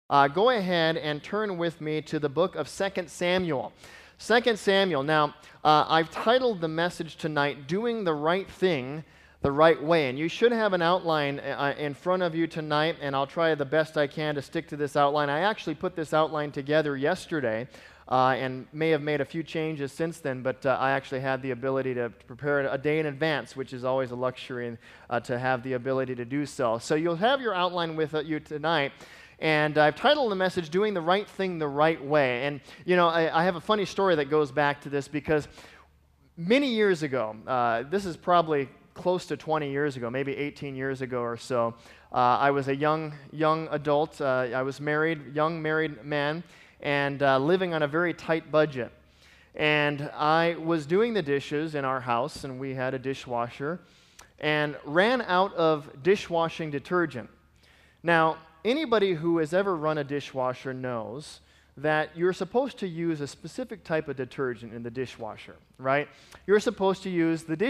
go ahead and turn with me to the book of 2 Samuel. 2 Samuel. Now, I've titled the message tonight, Doing the Right Thing the Right Way. And you should have an outline in front of you tonight, and I'll try the best I can to stick to this outline. I actually put this outline together yesterday and may have made a few changes since then, but I actually had the ability to prepare it a day in advance, which is always a luxury to have the ability to do so. So you'll have your outline with you tonight. And I've titled the message, Doing the Right Thing the Right Way. And, you know, I have a funny story that goes back to this because many years ago, this is probably close to 20 years ago, maybe 18 years ago or so, I was a young adult. I was young married man, and living on a very tight budget. And I was doing the dishes in our house, and we had a dishwasher, and ran out of dishwashing detergent. Now, anybody who has ever run a dishwasher knows that you're supposed to use a specific type of detergent in the dishwasher, right? You're supposed to use the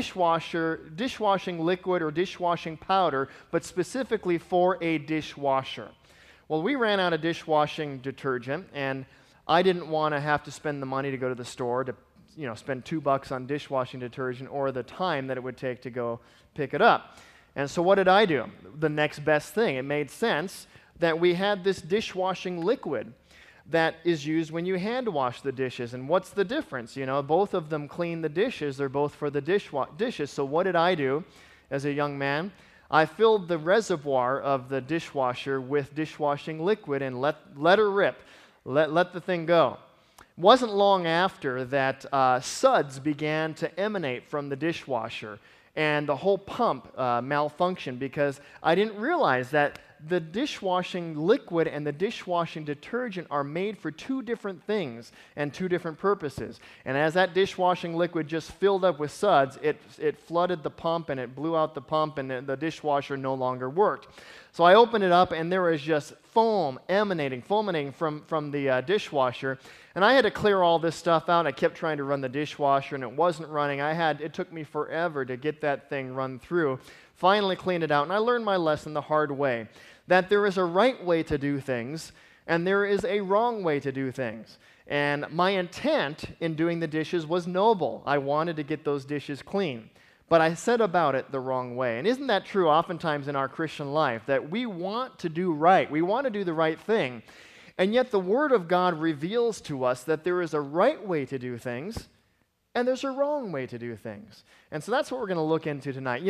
dishwashing liquid or dishwashing powder, but specifically for a dishwasher. Well, we ran out of dishwashing detergent, and I didn't want to have to spend the money to go to the store to, spend $2 on dishwashing detergent or the time that it would take to go pick it up. And so what did I do? The next best thing. It made sense that we had this dishwashing liquid that is used when you hand wash the dishes. And what's the difference? Both of them clean the dishes. They're both for the dishes. So what did I do as a young man? I filled the reservoir of the dishwasher with dishwashing liquid and let her rip. Let the thing go. It wasn't long after that suds began to emanate from the dishwasher, and the whole pump malfunctioned because I didn't realize that the dishwashing liquid and the dishwashing detergent are made for two different things and two different purposes. And as that dishwashing liquid just filled up with suds, it flooded the pump and it blew out the pump, and the dishwasher no longer worked. So I opened it up, and there was just foam emanating from the dishwasher. And I had to clear all this stuff out. I kept trying to run the dishwasher, and it wasn't running. It took me forever to get that thing run through. Finally cleaned it out, and I learned my lesson the hard way, that there is a right way to do things, and there is a wrong way to do things. And my intent in doing the dishes was noble. I wanted to get those dishes clean. But I set about it the wrong way. And isn't that true oftentimes in our Christian life, that we want to do right, we want to do the right thing, and yet the Word of God reveals to us that there is a right way to do things, and there's a wrong way to do things. And so that's what we're going to look into tonight.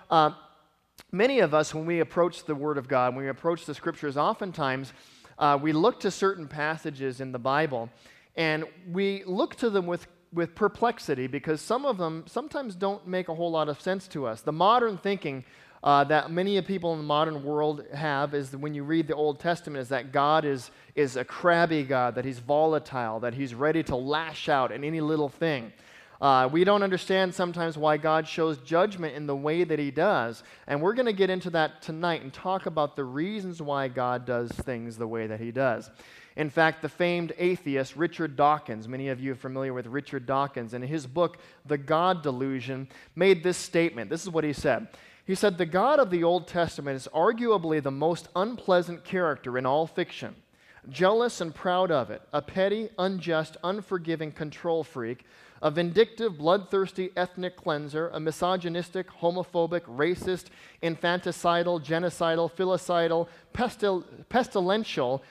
Many of us, when we approach the Word of God, when we approach the Scriptures, oftentimes we look to certain passages in the Bible, and we look to them with perplexity, because some of them sometimes don't make a whole lot of sense to us. The modern thinking that many people in the modern world have is that when you read the Old Testament is that God is a crabby God, that He's volatile, that He's ready to lash out at any little thing. We don't understand sometimes why God shows judgment in the way that He does. And we're going to get into that tonight and talk about the reasons why God does things the way that He does. In fact, the famed atheist Richard Dawkins, many of you are familiar with Richard Dawkins, in his book, The God Delusion, made this statement. This is what he said. He said, "The God of the Old Testament is arguably the most unpleasant character in all fiction. Jealous and proud of it, a petty, unjust, unforgiving control freak, a vindictive, bloodthirsty ethnic cleanser, a misogynistic, homophobic, racist, infanticidal, genocidal, filicidal, pestilential,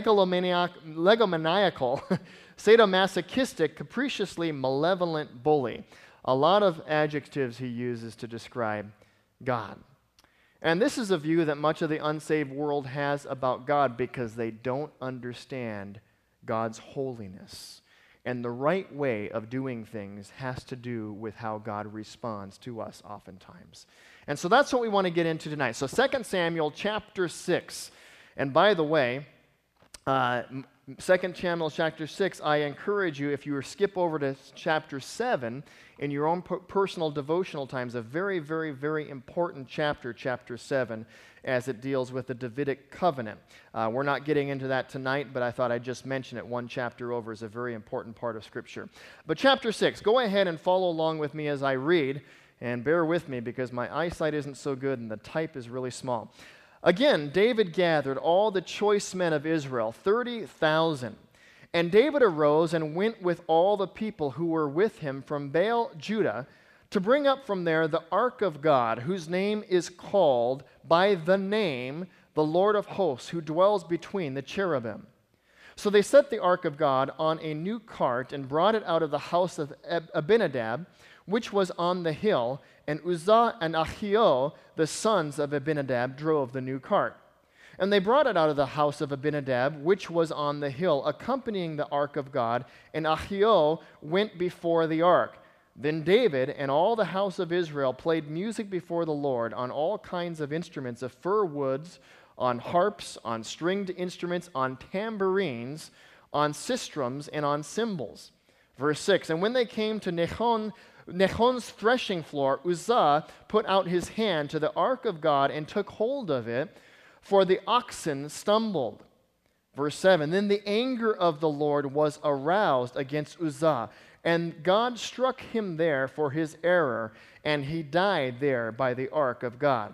megalomaniacal, sadomasochistic, capriciously malevolent bully." A lot of adjectives he uses to describe God. And this is a view that much of the unsaved world has about God because they don't understand God's holiness. And the right way of doing things has to do with how God responds to us oftentimes. And so that's what we want to get into tonight. So 2 Samuel chapter 6. And by the way, 2 Samuel chapter 6, I encourage you, if you skip over to chapter 7 in your own personal devotional times, a very, very, very important chapter 7, as it deals with the Davidic covenant. We're not getting into that tonight, but I thought I'd just mention it. One chapter over is a very important part of Scripture. But chapter 6, go ahead and follow along with me as I read, and bear with me because my eyesight isn't so good and the type is really small. Again, David gathered all the choice men of Israel, 30,000. And David arose and went with all the people who were with him from Baal, Judah, to bring up from there the ark of God, whose name is called by the name the Lord of hosts, who dwells between the cherubim. So they set the ark of God on a new cart and brought it out of the house of Abinadab, which was on the hill, and Uzzah and Ahio, the sons of Abinadab, drove the new cart. And they brought it out of the house of Abinadab, which was on the hill, accompanying the ark of God, and Ahio went before the ark. Then David and all the house of Israel played music before the Lord on all kinds of instruments of fir woods, on harps, on stringed instruments, on tambourines, on sistrums, and on cymbals. Verse 6, and when they came to Nechon's threshing floor, Uzzah put out his hand to the ark of God and took hold of it, for the oxen stumbled. Verse 7, then the anger of the Lord was aroused against Uzzah, and God struck him there for his error, and he died there by the ark of God.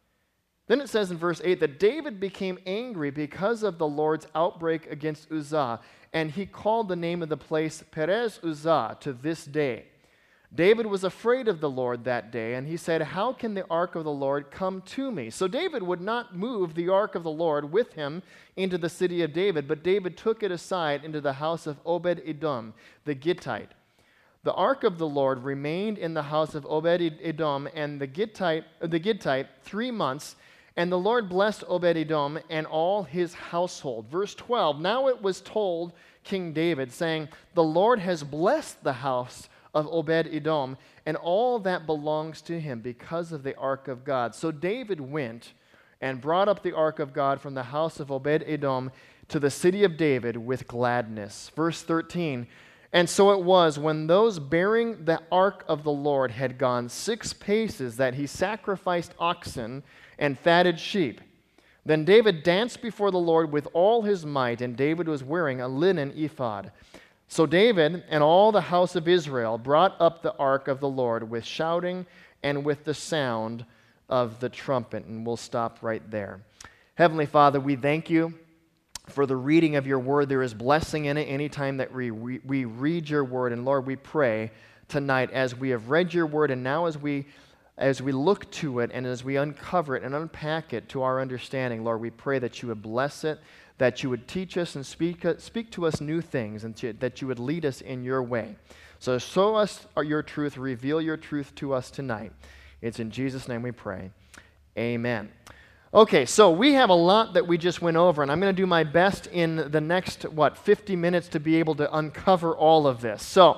Then it says in verse 8 that David became angry because of the Lord's outbreak against Uzzah, and he called the name of the place Perez Uzzah to this day. David was afraid of the Lord that day, and he said, how can the ark of the Lord come to me? So David would not move the ark of the Lord with him into the city of David, but David took it aside into the house of Obed-Edom, the Gittite. The ark of the Lord remained in the house of Obed-Edom and the Gittite 3 months, and the Lord blessed Obed-Edom and all his household. Verse 12, now it was told King David, saying, the Lord has blessed the house of Obed-Edom and all that belongs to him because of the ark of God. So David went and brought up the ark of God from the house of Obed-Edom to the city of David with gladness. Verse 13, and so it was when those bearing the ark of the Lord had gone 6 paces that he sacrificed oxen and fatted sheep. Then David danced before the Lord with all his might, and David was wearing a linen ephod. So David and all the house of Israel brought up the ark of the Lord with shouting and with the sound of the trumpet. And we'll stop right there. Heavenly Father, we thank you for the reading of your word. There is blessing in it anytime that we read your word. And Lord, we pray tonight as we have read your word and now as we look to it and as we uncover it and unpack it to our understanding, Lord, we pray that you would bless it, that you would teach us and speak to us new things, and that you would lead us in your way. So show us your truth, reveal your truth to us tonight. It's in Jesus' name we pray. Amen. Okay, so we have a lot that we just went over, and I'm going to do my best in the next, 50 minutes to be able to uncover all of this. So,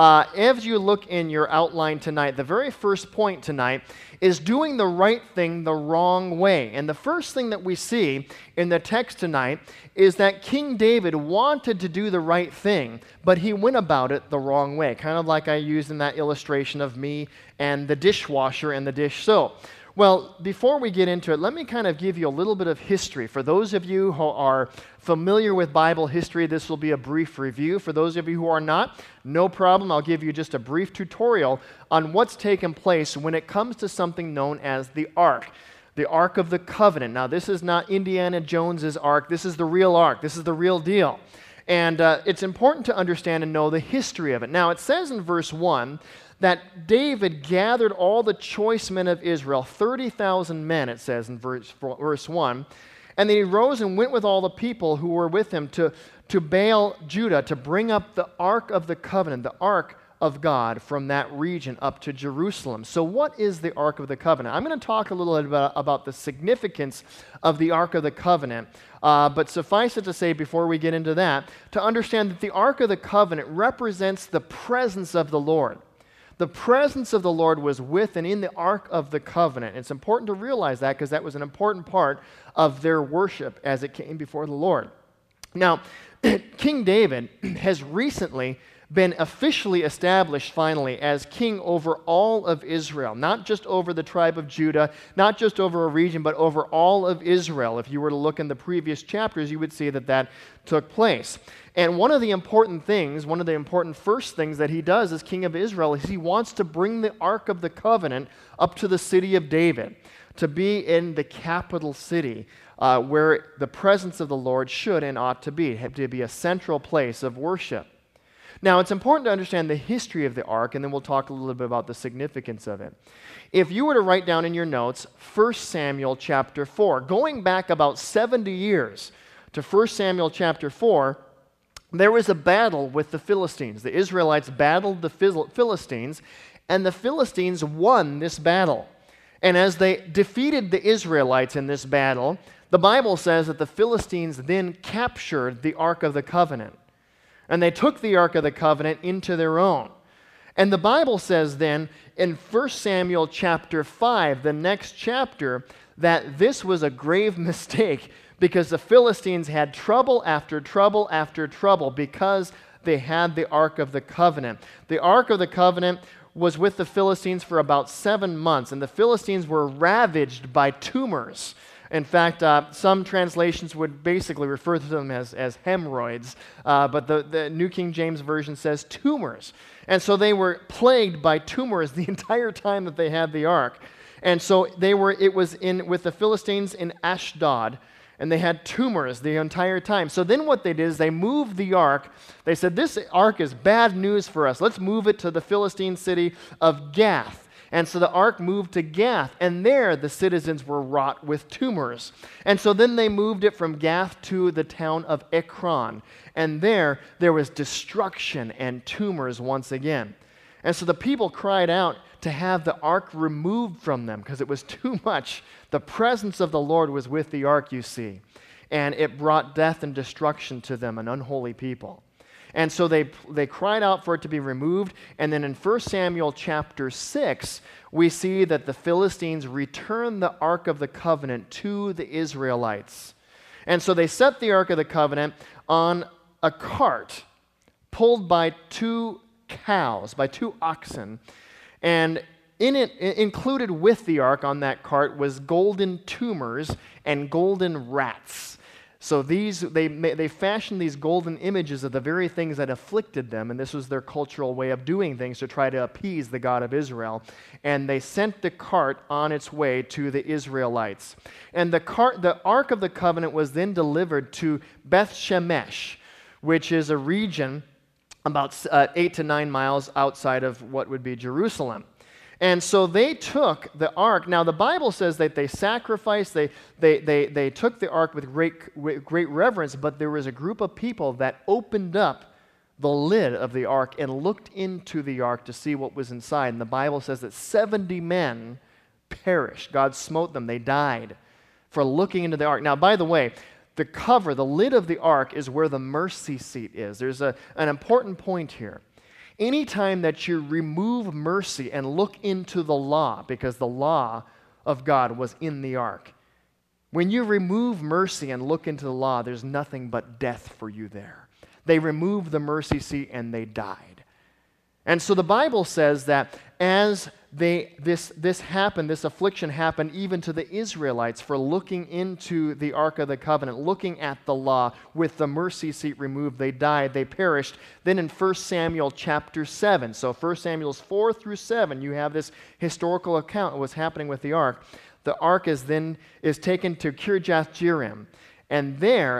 as you look in your outline tonight, the very first point tonight is doing the right thing the wrong way. And the first thing that we see in the text tonight is that King David wanted to do the right thing, but he went about it the wrong way, kind of like I used in that illustration of me and the dishwasher and the dish soap. Well, before we get into it, let me kind of give you a little bit of history. For those of you who are familiar with Bible history, this will be a brief review. For those of you who are not, no problem. I'll give you just a brief tutorial on what's taken place when it comes to something known as the Ark of the Covenant. Now, this is not Indiana Jones's Ark. This is the real Ark. This is the real deal. And it's important to understand and know the history of it. Now, it says in verse 1 that David gathered all the choice men of Israel, 30,000 men, it says in verse 1, and then he rose and went with all the people who were with him to Baal, Judah, to bring up the Ark of the Covenant, the Ark of God, from that region up to Jerusalem. So what is the Ark of the Covenant? I'm going to talk a little bit about the significance of the Ark of the Covenant, but suffice it to say before we get into that, to understand that the Ark of the Covenant represents the presence of the Lord. The presence of the Lord was with and in the Ark of the Covenant. It's important to realize that because that was an important part of their worship as it came before the Lord. Now, King David has recently been officially established finally as king over all of Israel, not just over the tribe of Judah, not just over a region, but over all of Israel. If you were to look in the previous chapters, you would see that that took place. And one of the important first things that he does as king of Israel is he wants to bring the Ark of the Covenant up to the city of David. to be in the capital city where the presence of the Lord should and ought to be a central place of worship. Now, it's important to understand the history of the ark, and then we'll talk a little bit about the significance of it. If you were to write down in your notes 1 Samuel chapter 4, going back about 70 years to 1 Samuel chapter 4, there was a battle with the Philistines. The Israelites battled the Philistines, and the Philistines won this battle. And as they defeated the Israelites in this battle, the Bible says that the Philistines then captured the Ark of the Covenant. And they took the Ark of the Covenant into their own. And the Bible says then in 1 Samuel chapter 5, the next chapter, that this was a grave mistake because the Philistines had trouble after trouble after trouble because they had the Ark of the Covenant. The Ark of the Covenant was with the Philistines for about 7 months, and the Philistines were ravaged by tumors. In fact, some translations would basically refer to them as hemorrhoids, but the New King James Version says tumors. And so they were plagued by tumors the entire time that they had the ark. And so it was with the Philistines in Ashdod, and they had tumors the entire time. So then what they did is they moved the ark. They said, this ark is bad news for us. Let's move it to the Philistine city of Gath. And so the ark moved to Gath, and there the citizens were wrought with tumors. And so then they moved it from Gath to the town of Ekron. And there was destruction and tumors once again. And so the people cried out to have the ark removed from them because it was too much. The presence of the Lord was with the ark, you see. And it brought death and destruction to them, an unholy people. And so they cried out for it to be removed. And then in 1 Samuel chapter 6, we see that the Philistines returned the Ark of the Covenant to the Israelites. And so they set the Ark of the Covenant on a cart pulled by 2 cows, by 2 oxen. And in it, included with the ark on that cart was golden tumors and golden rats. So they fashioned these golden images of the very things that afflicted them, and this was their cultural way of doing things to try to appease the God of Israel. And they sent the cart on its way to the Israelites. And the Ark of the Covenant was then delivered to Beth Shemesh, which is a region about 8 to 9 miles outside of what would be Jerusalem. And so they took the ark. Now, the Bible says that they sacrificed, they took the ark with great reverence, but there was a group of people that opened up the lid of the ark and looked into the ark to see what was inside. And the Bible says that 70 men perished. God smote them. They died for looking into the ark. Now, by the way, the cover, the lid of the ark is where the mercy seat is. There's an important point here. Anytime that you remove mercy and look into the law, because the law of God was in the ark, when you remove mercy and look into the law, there's nothing but death for you there. They removed the mercy seat and they died. And so the Bible says that as this happened, this affliction happened even to the Israelites for looking into the Ark of the Covenant, looking at the law with the mercy seat removed. They died, they perished. Then in 1 Samuel chapter 7, so 1 Samuel's 4 through 7, you have this historical account of what's happening with the Ark. The Ark is taken to Kirjath Jearim. And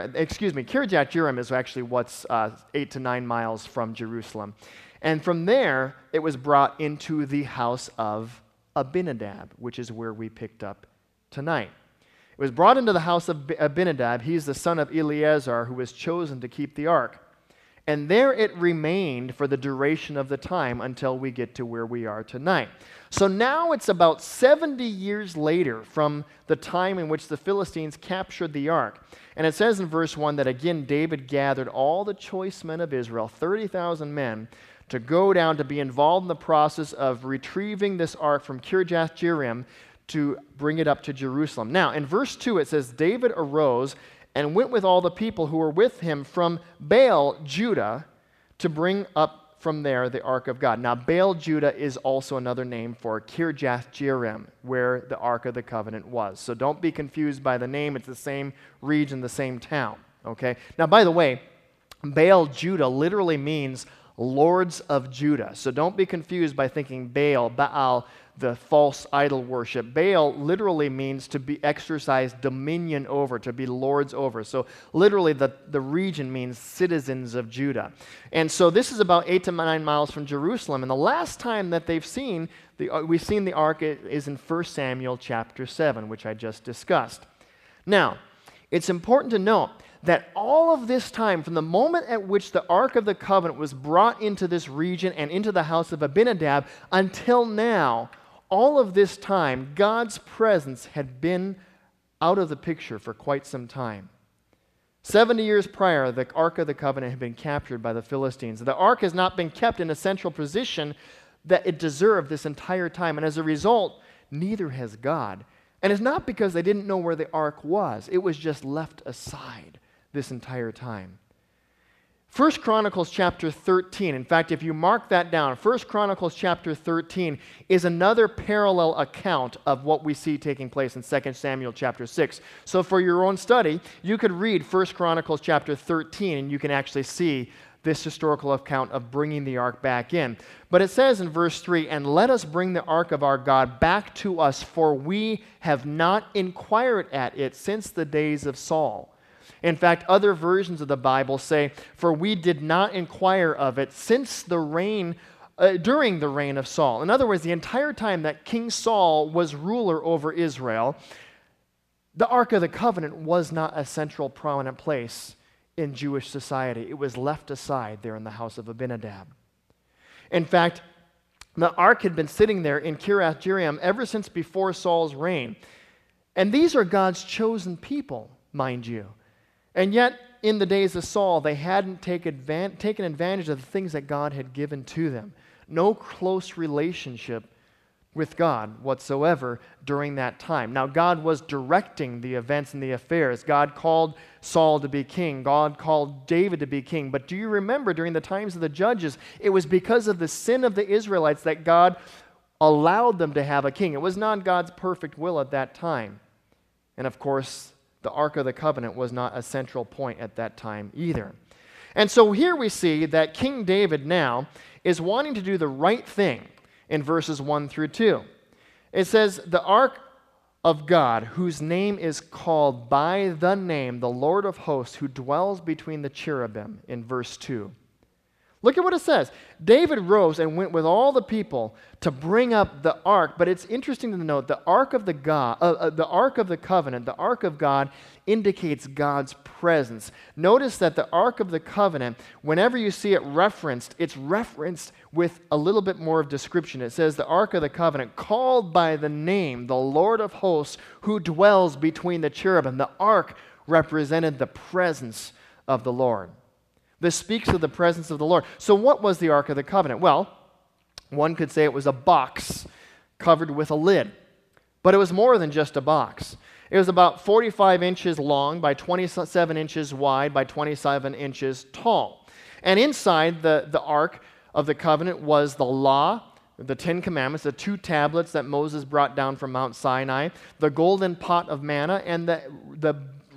Kirjath Jearim is actually what's 8 to 9 miles from Jerusalem. And from there, it was brought into the house of Abinadab, which is where we picked up tonight. It was brought into the house of Abinadab. He's the son of Eleazar, who was chosen to keep the ark. And there it remained for the duration of the time until we get to where we are tonight. So now it's about 70 years later from the time in which the Philistines captured the ark. And it says in verse 1 that again David gathered all the choice men of Israel, 30,000 men, to go down to be involved in the process of retrieving this ark from Kirjath Jearim to bring it up to Jerusalem. Now, in verse 2, it says, David arose and went with all the people who were with him from Baal, Judah, to bring up from there the ark of God. Now, Baal, Judah is also another name for Kirjath Jearim, where the ark of the covenant was. So don't be confused by the name. It's the same region, the same town. Okay? Now, by the way, Baal, Judah literally means lords of Judah. So don't be confused by thinking Baal. the false idol worship. Baal literally means to be exercised dominion over, to be lords over. So literally the region means citizens of Judah. And so this is about 8 to 9 miles from Jerusalem. And the last time that we've seen the ark is in 1 Samuel chapter 7, which I just discussed. Now, it's important to note that all of this time, from the moment at which the Ark of the Covenant was brought into this region and into the house of Abinadab until now, all of this time, God's presence had been out of the picture for quite some time. 70 years prior, the Ark of the Covenant had been captured by the Philistines. The Ark has not been kept in a central position that it deserved this entire time, and as a result, neither has God. And it's not because they didn't know where the Ark was. It was just left aside this entire time. 1 Chronicles chapter 13, in fact, if you mark that down, 1 Chronicles chapter 13 is another parallel account of what we see taking place in 2 Samuel chapter 6. So for your own study, you could read 1 Chronicles chapter 13 and you can actually see this historical account of bringing the ark back in. But it says in verse 3, "And let us bring the ark of our God back to us, for we have not inquired at it since the days of Saul." In fact, other versions of the Bible say, "For we did not inquire of it since during the reign of Saul." In other words, the entire time that King Saul was ruler over Israel, the Ark of the Covenant was not a central prominent place in Jewish society. It was left aside there in the house of Abinadab. In fact, the ark had been sitting there in Kiriath Jearim ever since before Saul's reign. And these are God's chosen people, mind you. And yet, in the days of Saul, they hadn't taken advantage of the things that God had given to them. No close relationship with God whatsoever during that time. Now, God was directing the events and the affairs. God called Saul to be king. God called David to be king. But do you remember during the times of the judges, it was because of the sin of the Israelites that God allowed them to have a king. It was not God's perfect will at that time. And of course, the Ark of the Covenant was not a central point at that time either. And so here we see that King David now is wanting to do the right thing in verses 1 through 2. It says, "The ark of God, whose name is called by the name, the Lord of hosts, who dwells between the cherubim," in verse 2. Look at what it says. David rose and went with all the people to bring up the ark. But it's interesting to note the ark of the covenant, the ark of God, indicates God's presence. Notice that the ark of the covenant, whenever you see it referenced, it's referenced with a little bit more of description. It says the ark of the covenant, called by the name, the Lord of hosts, who dwells between the cherubim. The ark represented the presence of the Lord. This speaks of the presence of the Lord. So what was the Ark of the Covenant? Well, one could say it was a box covered with a lid. But it was more than just a box. It was about 45 inches long by 27 inches wide by 27 inches tall. And inside the Ark of the Covenant was the law, the 10 Commandments, the 2 tablets that Moses brought down from Mount Sinai, the golden pot of manna, and the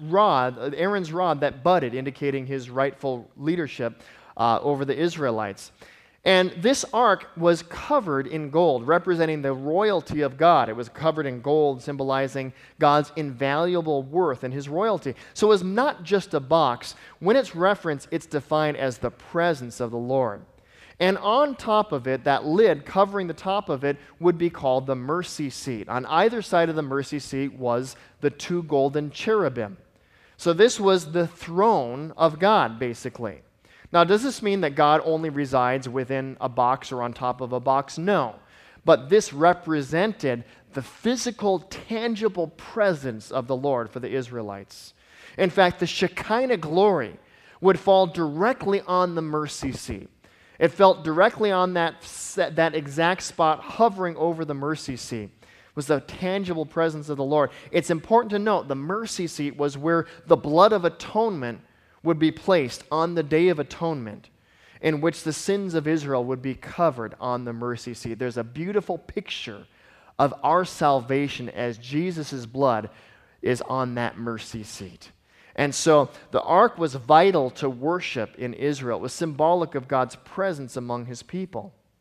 rod, Aaron's rod that budded, indicating his rightful leadership over the Israelites. And this ark was covered in gold, representing the royalty of God. It was covered in gold, symbolizing God's invaluable worth and his royalty. So it was not just a box. When it's referenced, it's defined as the presence of the Lord. And on top of it, that lid covering the top of it would be called the mercy seat. On either side of the mercy seat was the 2 golden cherubim. So this was the throne of God, basically. Now, does this mean that God only resides within a box or on top of a box? No. But this represented the physical, tangible presence of the Lord for the Israelites. In fact, the Shekinah glory would fall directly on the mercy seat. It felt directly on that exact spot, hovering over the mercy seat. Was the tangible presence of the Lord. It's important to note the mercy seat was where the blood of atonement would be placed on the Day of Atonement, in which the sins of Israel would be covered on the mercy seat. There's a beautiful picture of our salvation as Jesus' blood is on that mercy seat. And so the ark was vital to worship in Israel. It was symbolic of God's presence among his people.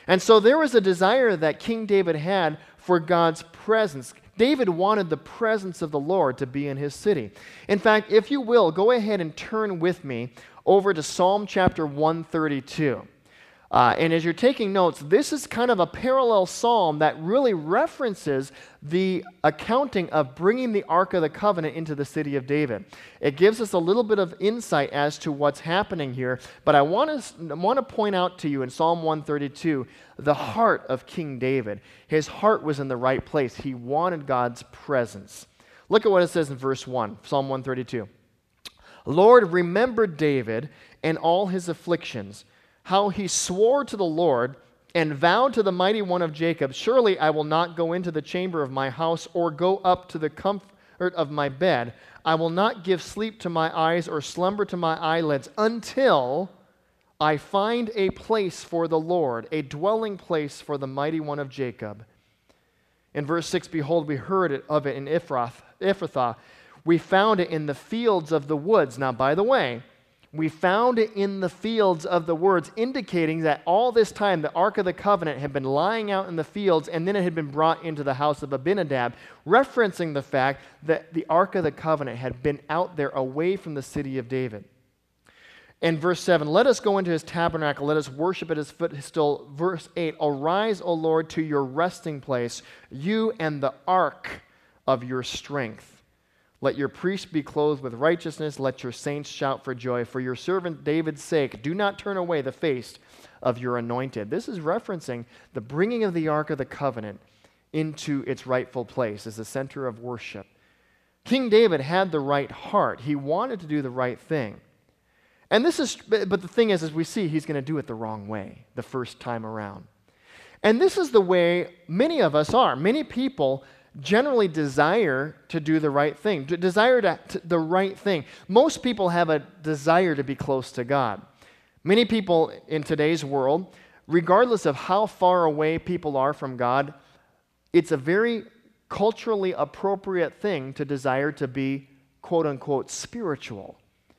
And so there was a desire that King David had for God's presence. David wanted the presence of the Lord to be in his city. In fact, if you will, go ahead and turn with me over to Psalm chapter 132. And as you're taking notes, this is kind of a parallel psalm that really references the accounting of bringing the Ark of the Covenant into the city of David. It gives us a little bit of insight as to what's happening here, but I want to point out to you in Psalm 132 the heart of King David. His heart was in the right place. He wanted God's presence. Look at what it says in verse 1, Psalm 132. Lord, remember David and all his afflictions, how he swore to the Lord and vowed to the Mighty One of Jacob, surely I will not go into the chamber of my house or go up to the comfort of my bed. I will not give sleep to my eyes or slumber to my eyelids until I find a place for the Lord, a dwelling place for the Mighty One of Jacob. In verse 6, behold, we heard of it in Ephrathah. We found it in the fields of the woods. Now, by the way, we found it in the fields of the woods, indicating that all this time the Ark of the Covenant had been lying out in the fields, and then it had been brought into the house of Abinadab, referencing the fact that the Ark of the Covenant had been out there away from the city of David. In verse 7, let us go into his tabernacle, let us worship at his footstool. Verse 8, arise, O Lord, to your resting place, you and the ark of your strength. Let your priests be clothed with righteousness. Let your saints shout for joy. For your servant David's sake, do not turn away the face of your anointed. This is referencing the bringing of the Ark of the Covenant into its rightful place as the center of worship. King David had the right heart. He wanted to do the right thing. And but the thing is, as we see, he's going to do it the wrong way the first time around. And this is the way many of us are. Many people generally desire to do the right thing, the right thing. Most people have a desire to be close to God. Many people in today's world, regardless of how far away people are from God, it's a very culturally appropriate thing to desire to be, quote unquote, spiritual.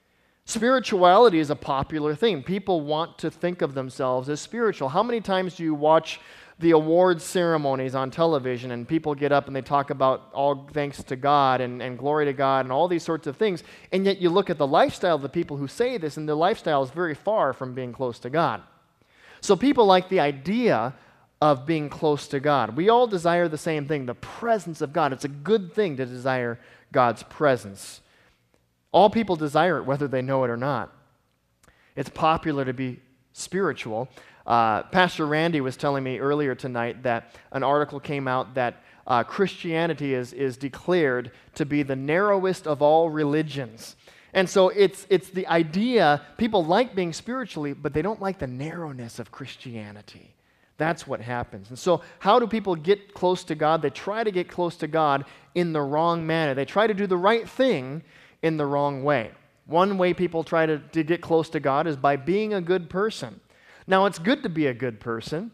Spirituality is a popular thing. People want to think of themselves as spiritual. How many times do you watch the awards ceremonies on television and people get up and they talk about all thanks to God and glory to God and all these sorts of things, and yet you look at the lifestyle of the people who say this, and their lifestyle is very far from being close to God. So people like the idea of being close to God. We all desire the same thing, the presence of God. It's a good thing to desire God's presence. All people desire it, whether they know it or not. It's popular to be spiritual. Pastor Randy was telling me earlier tonight that an article came out that Christianity is declared to be the narrowest of all religions. And so it's the idea, people like being spiritually, but they don't like the narrowness of Christianity. That's what happens. And so how do people get close to God? They try to get close to God in the wrong manner. They try to do the right thing in the wrong way. One way people try to get close to God is by being a good person. Now, it's good to be a good person,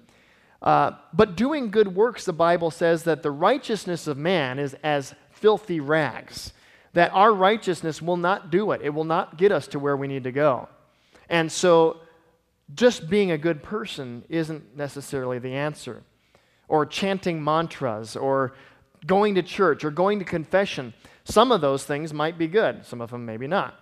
but doing good works, the Bible says that the righteousness of man is as filthy rags, that our righteousness will not do it. It will not get us to where we need to go. And so just being a good person isn't necessarily the answer. Or chanting mantras, or going to church, or going to confession. Some of those things might be good. Some of them maybe not.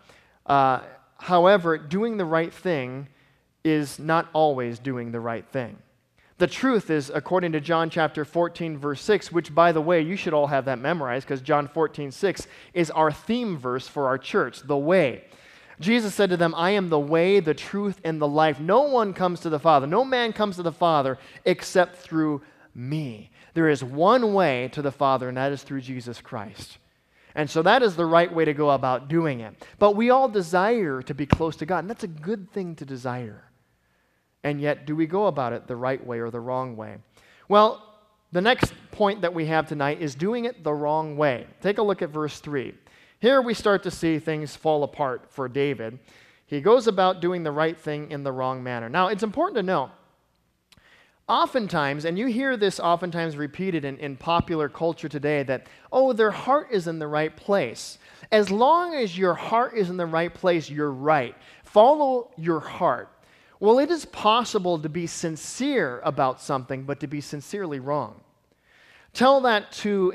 However, doing the right thing is not always doing the right thing. The truth is, according to John chapter 14, verse 6, which, by the way, you should all have that memorized because John 14, 6 is our theme verse for our church, the way. Jesus said to them, I am the way, the truth, and the life. No one comes to the Father. No man comes to the Father except through me. There is one way to the Father, and that is through Jesus Christ. And so that is the right way to go about doing it. But we all desire to be close to God, and that's a good thing to desire. And yet, do we go about it the right way or the wrong way? Well, the next point that we have tonight is doing it the wrong way. Take a look at verse 3. Here we start to see things fall apart for David. He goes about doing the right thing in the wrong manner. Now, it's important to know, oftentimes, and you hear this oftentimes repeated in popular culture today, that, oh, their heart is in the right place. As long as your heart is in the right place, you're right. Follow your heart. Well, it is possible to be sincere about something, but to be sincerely wrong. Tell that to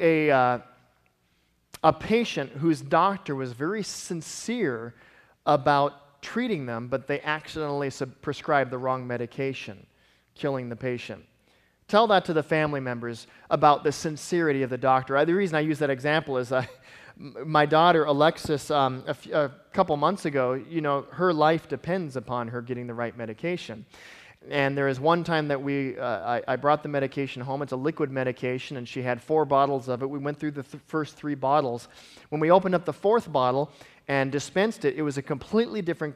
a patient whose doctor was very sincere about treating them, but they accidentally prescribed the wrong medication, killing the patient. Tell that to the family members about the sincerity of the doctor. The reason I use that example is my daughter, Alexis, a couple months ago, her life depends upon her getting the right medication. And there is one time that I brought the medication home. It's a liquid medication, and she had 4 bottles of it. We went through the first 3 bottles. When we opened up the 4th bottle and dispensed it, it was a completely different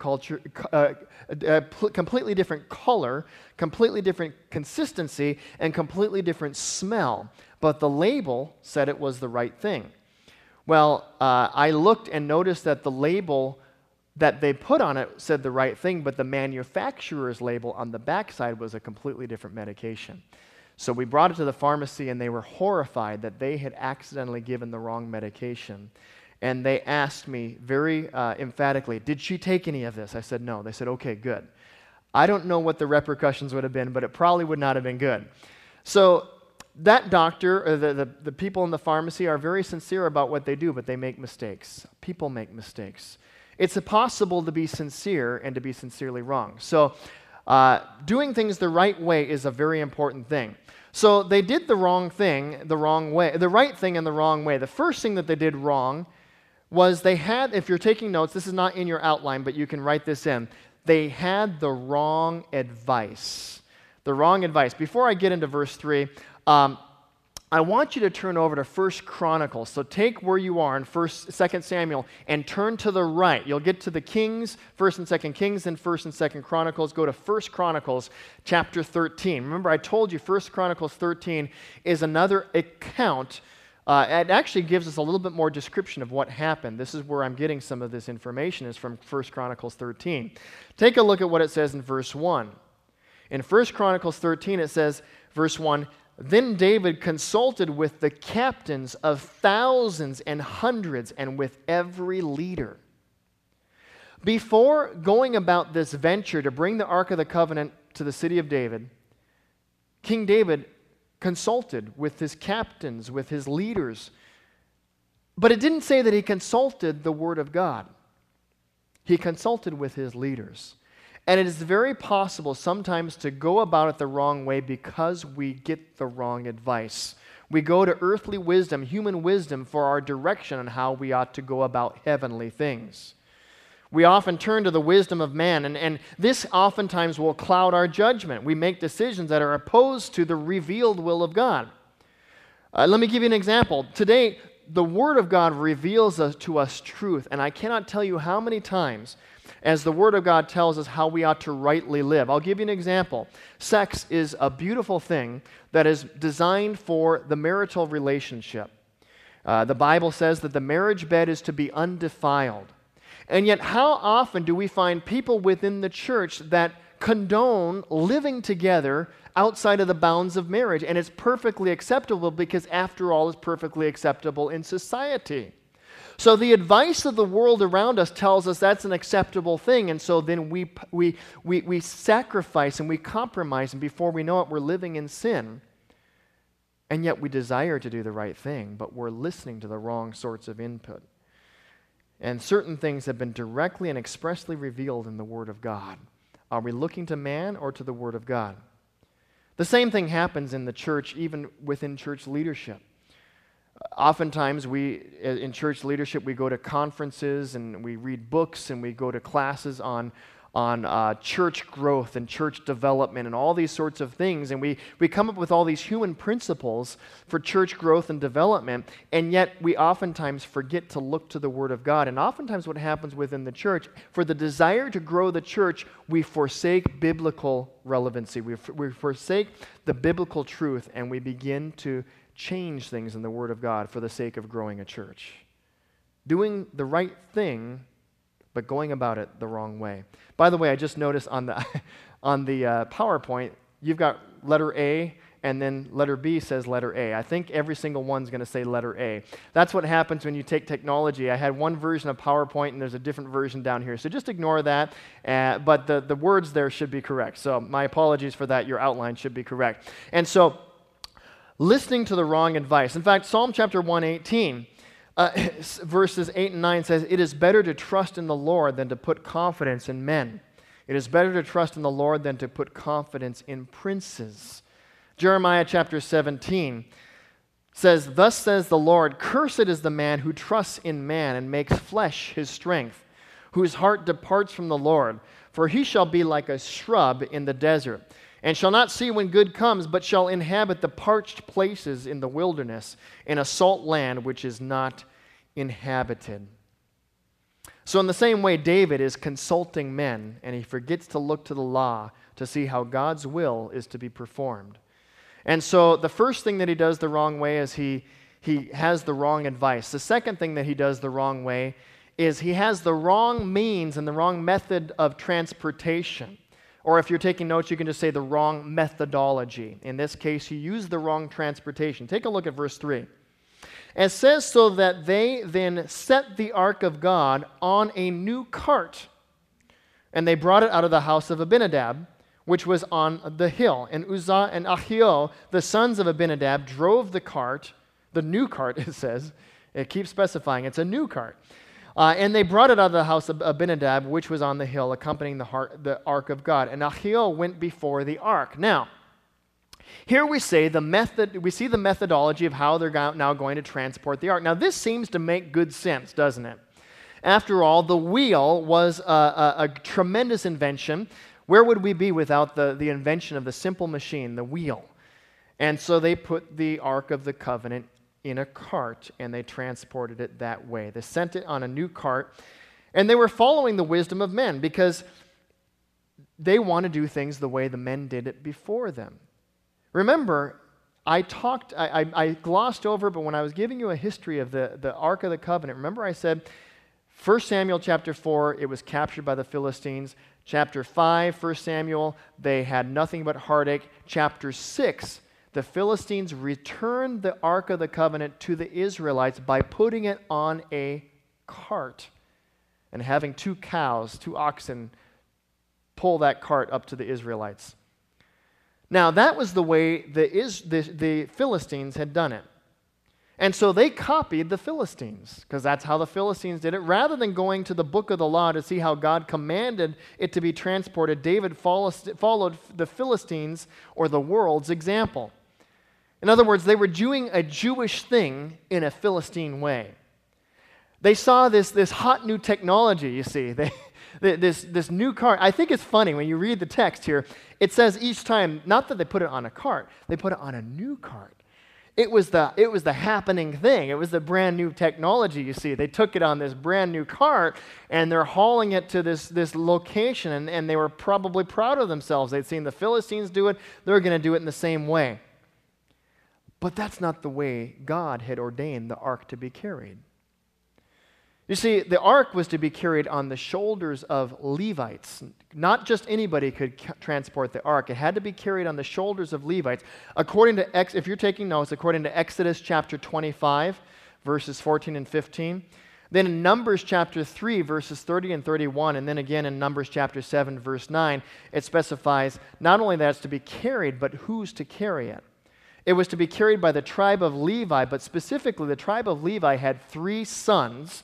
completely different color, completely different consistency, and completely different smell. But the label said it was the right thing. Well, I looked and noticed that the label that they put on it said the right thing, but the manufacturer's label on the backside was a completely different medication. So we brought it to the pharmacy, and they were horrified that they had accidentally given the wrong medication. And they asked me very emphatically, "Did she take any of this?" I said, "No." They said, "Okay, good." I don't know what the repercussions would have been, but it probably would not have been good. So that doctor, or the people in the pharmacy are very sincere about what they do, but they make mistakes. People make mistakes. It's possible to be sincere and to be sincerely wrong. So doing things the right way is a very important thing. So they did the wrong thing the wrong way, the right thing in the wrong way. The first thing that they did wrong was they had, if you're taking notes, this is not in your outline, but you can write this in. They had the wrong advice. The wrong advice. Before I get into verse 3, I want you to turn over to 1 Chronicles. So take where you are in 2 Samuel and turn to the right. You'll get to the Kings, 1 and 2 Kings, and 1 and 2 Chronicles. Go to 1 Chronicles chapter 13. Remember, I told you 1 Chronicles 13 is another account. It actually gives us a little bit more description of what happened. This is where I'm getting some of this information, is from 1 Chronicles 13. Take a look at what it says in verse 1. In 1 Chronicles 13, it says, verse 1, "Then David consulted with the captains of thousands and hundreds and with every leader." Before going about this venture to bring the Ark of the Covenant to the city of David, King David consulted with his captains, with his leaders. But it didn't say that he consulted the Word of God. He consulted with his leaders. And it is very possible sometimes to go about it the wrong way because we get the wrong advice. We go to earthly wisdom, human wisdom, for our direction on how we ought to go about heavenly things. We often turn to the wisdom of man, and this oftentimes will cloud our judgment. We make decisions that are opposed to the revealed will of God. Let me give you an example. Today, the Word of God reveals to us truth, and I cannot tell you how many times as the Word of God tells us how we ought to rightly live. I'll give you an example. Sex is a beautiful thing that is designed for the marital relationship. The Bible says that the marriage bed is to be undefiled. And yet, how often do we find people within the church that condone living together outside of the bounds of marriage? And it's perfectly acceptable because, after all, it's perfectly acceptable in society. So the advice of the world around us tells us that's an acceptable thing, and so then we sacrifice and we compromise, and before we know it, we're living in sin. And yet we desire to do the right thing, but we're listening to the wrong sorts of input. And certain things have been directly and expressly revealed in the Word of God. Are we looking to man or to the Word of God? The same thing happens in the church, even within church leadership. Oftentimes, in church leadership, we go to conferences and we read books and we go to classes on church growth and church development and all these sorts of things. And we come up with all these human principles for church growth and development, and yet we oftentimes forget to look to the Word of God. And oftentimes what happens within the church, for the desire to grow the church, we forsake biblical relevancy. We forsake the biblical truth, and we begin to change things in the Word of God for the sake of growing a church. Doing the right thing, but going about it the wrong way. By the way, I just noticed on the PowerPoint, you've got letter A and then letter B says letter A. I think every single one's going to say letter A. That's what happens when you take technology. I had one version of PowerPoint, and there's a different version down here. So just ignore that, but the words there should be correct. So my apologies for that. Your outline should be correct. And so listening to the wrong advice. In fact, Psalm chapter 118, verses 8 and 9 says, "It is better to trust in the Lord than to put confidence in men. It is better to trust in the Lord than to put confidence in princes." Jeremiah chapter 17 says, "Thus says the Lord, cursed is the man who trusts in man and makes flesh his strength, whose heart departs from the Lord. For he shall be like a shrub in the desert, and shall not see when good comes, but shall inhabit the parched places in the wilderness, in a salt land which is not inhabited." So in the same way, David is consulting men, and he forgets to look to the law to see how God's will is to be performed. And so the first thing that he does the wrong way is he has the wrong advice. The second thing that he does the wrong way is he has the wrong means and the wrong method of transportation. Or if you're taking notes, you can just say the wrong methodology. In this case, he used the wrong transportation. Take a look at verse 3. It says, "So that they then set the ark of God on a new cart, and they brought it out of the house of Abinadab, which was on the hill. And Uzzah and Ahio, the sons of Abinadab, drove the cart," the new cart, it says. It keeps specifying it's a new cart. "And they brought it out of the house of Abinadab, which was on the hill, accompanying the ark of God. And Ahio went before the ark." Now, here we see the methodology of how they're now going to transport the ark. Now, this seems to make good sense, doesn't it? After all, the wheel was a tremendous invention. Where would we be without the invention of the simple machine, the wheel? And so they put the Ark of the Covenant in a cart, and they transported it that way. They sent it on a new cart, and they were following the wisdom of men because they want to do things the way the men did it before them. Remember, I glossed over, but when I was giving you a history of the Ark of the Covenant, remember I said 1 Samuel chapter 4, it was captured by the Philistines. Chapter 5, 1 Samuel, they had nothing but heartache. Chapter 6, the Philistines returned the Ark of the Covenant to the Israelites by putting it on a cart and having 2 cows, 2 oxen, pull that cart up to the Israelites. Now, that was the way the Philistines had done it. And so they copied the Philistines, because that's how the Philistines did it. Rather than going to the book of the law to see how God commanded it to be transported, David followed the Philistines, or the world's, example. In other words, they were doing a Jewish thing in a Philistine way. They saw this hot new technology, you see. This new cart. I think it's funny when you read the text here. It says each time, not that they put it on a cart, they put it on a new cart. It was the happening thing. It was the brand new technology, you see. They took it on this brand new cart, and they're hauling it to this location, and they were probably proud of themselves. They'd seen the Philistines do it. They're going to do it in the same way. But that's not the way God had ordained the ark to be carried. You see, the ark was to be carried on the shoulders of Levites. Not just anybody could transport the ark. It had to be carried on the shoulders of Levites. According to, if you're taking notes, according to Exodus chapter 25, verses 14 and 15. Then in Numbers chapter 3, verses 30 and 31, and then again in Numbers chapter 7, verse 9, it specifies not only that it's to be carried, but who's to carry it. It was to be carried by the tribe of Levi, but specifically the tribe of Levi had 3 sons.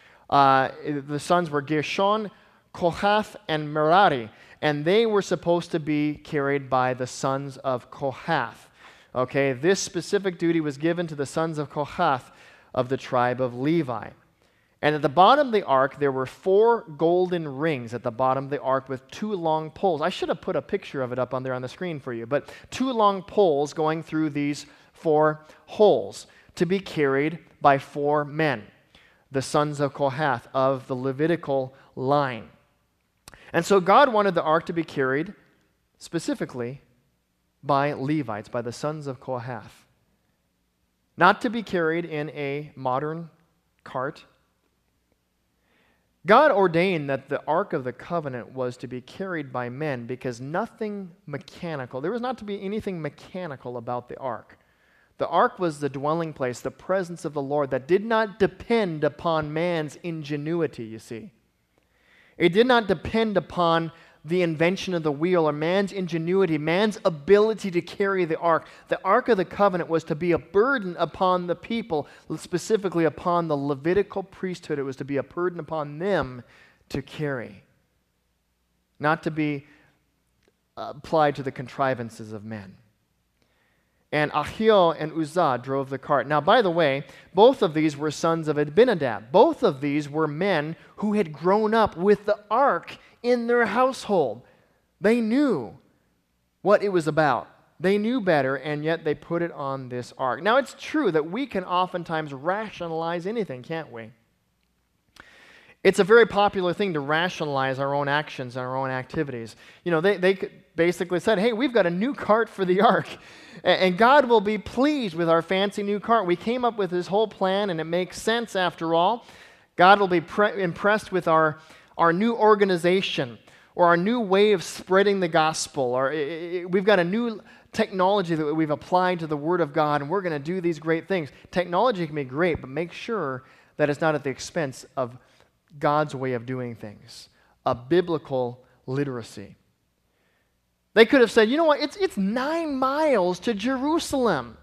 The sons were Gershon, Kohath, and Merari, and they were supposed to be carried by the sons of Kohath. Okay, this specific duty was given to the sons of Kohath of the tribe of Levi. And at the bottom of the ark, there were 4 golden rings at the bottom of the ark with 2 long poles. I should have put a picture of it up on there on the screen for you, but 2 long poles going through these 4 holes to be carried by 4 men, the sons of Kohath of the Levitical line. And so God wanted the ark to be carried specifically by Levites, by the sons of Kohath. Not to be carried in a modern cart. God ordained that the Ark of the Covenant was to be carried by men because nothing mechanical, there was not to be anything mechanical about the Ark. The Ark was the dwelling place, the presence of the Lord that did not depend upon man's ingenuity, you see. It did not depend upon the invention of the wheel or man's ingenuity, man's ability to carry the ark. The Ark of the Covenant was to be a burden upon the people, specifically upon the Levitical priesthood. It was to be a burden upon them to carry, not to be applied to the contrivances of men. And Ahiel and Uzzah drove the cart. Now, by the way, both of these were sons of Abinadab. Both of these were men who had grown up with the ark in their household. They knew what it was about. They knew better, and yet they put it on this ark. Now, it's true that we can oftentimes rationalize anything, can't we? It's a very popular thing to rationalize our own actions and our own activities. You know, they basically said, hey, we've got a new cart for the ark, and God will be pleased with our fancy new cart. We came up with this whole plan, and it makes sense after all. God will be impressed with our new organization or our new way of spreading the gospel. Or we've got a new technology that we've applied to the Word of God, and we're going to do these great things. Technology can be great, but make sure that it's not at the expense of God's way of doing things, a biblical literacy. They could have said, you know what, it's 9 miles to Jerusalem.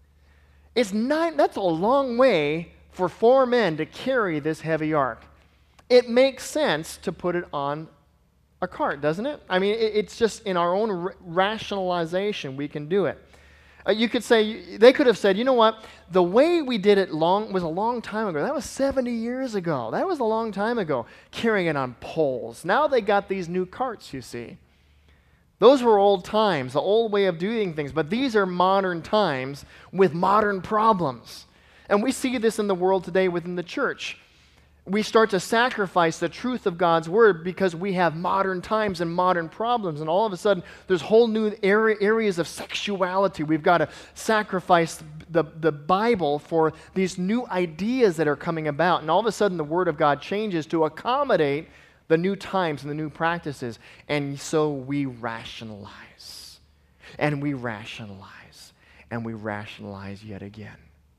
That's a long way for 4 men to carry this heavy ark. It makes sense to put it on a cart, doesn't it? I mean, it's just in our own rationalization we can do it. You could say, they could have said, you know what, the way we did it was a long time ago. That was 70 years ago. That was a long time ago, carrying it on poles. Now they got these new carts, you see. Those were old times, the old way of doing things, but these are modern times with modern problems. And we see this in the world today within the church. We start to sacrifice the truth of God's Word because we have modern times and modern problems. And all of a sudden, there's whole new areas of sexuality. We've got to sacrifice the Bible for these new ideas that are coming about. And all of a sudden, the Word of God changes to accommodate the new times and the new practices. And so we rationalize. And we rationalize. And we rationalize yet again.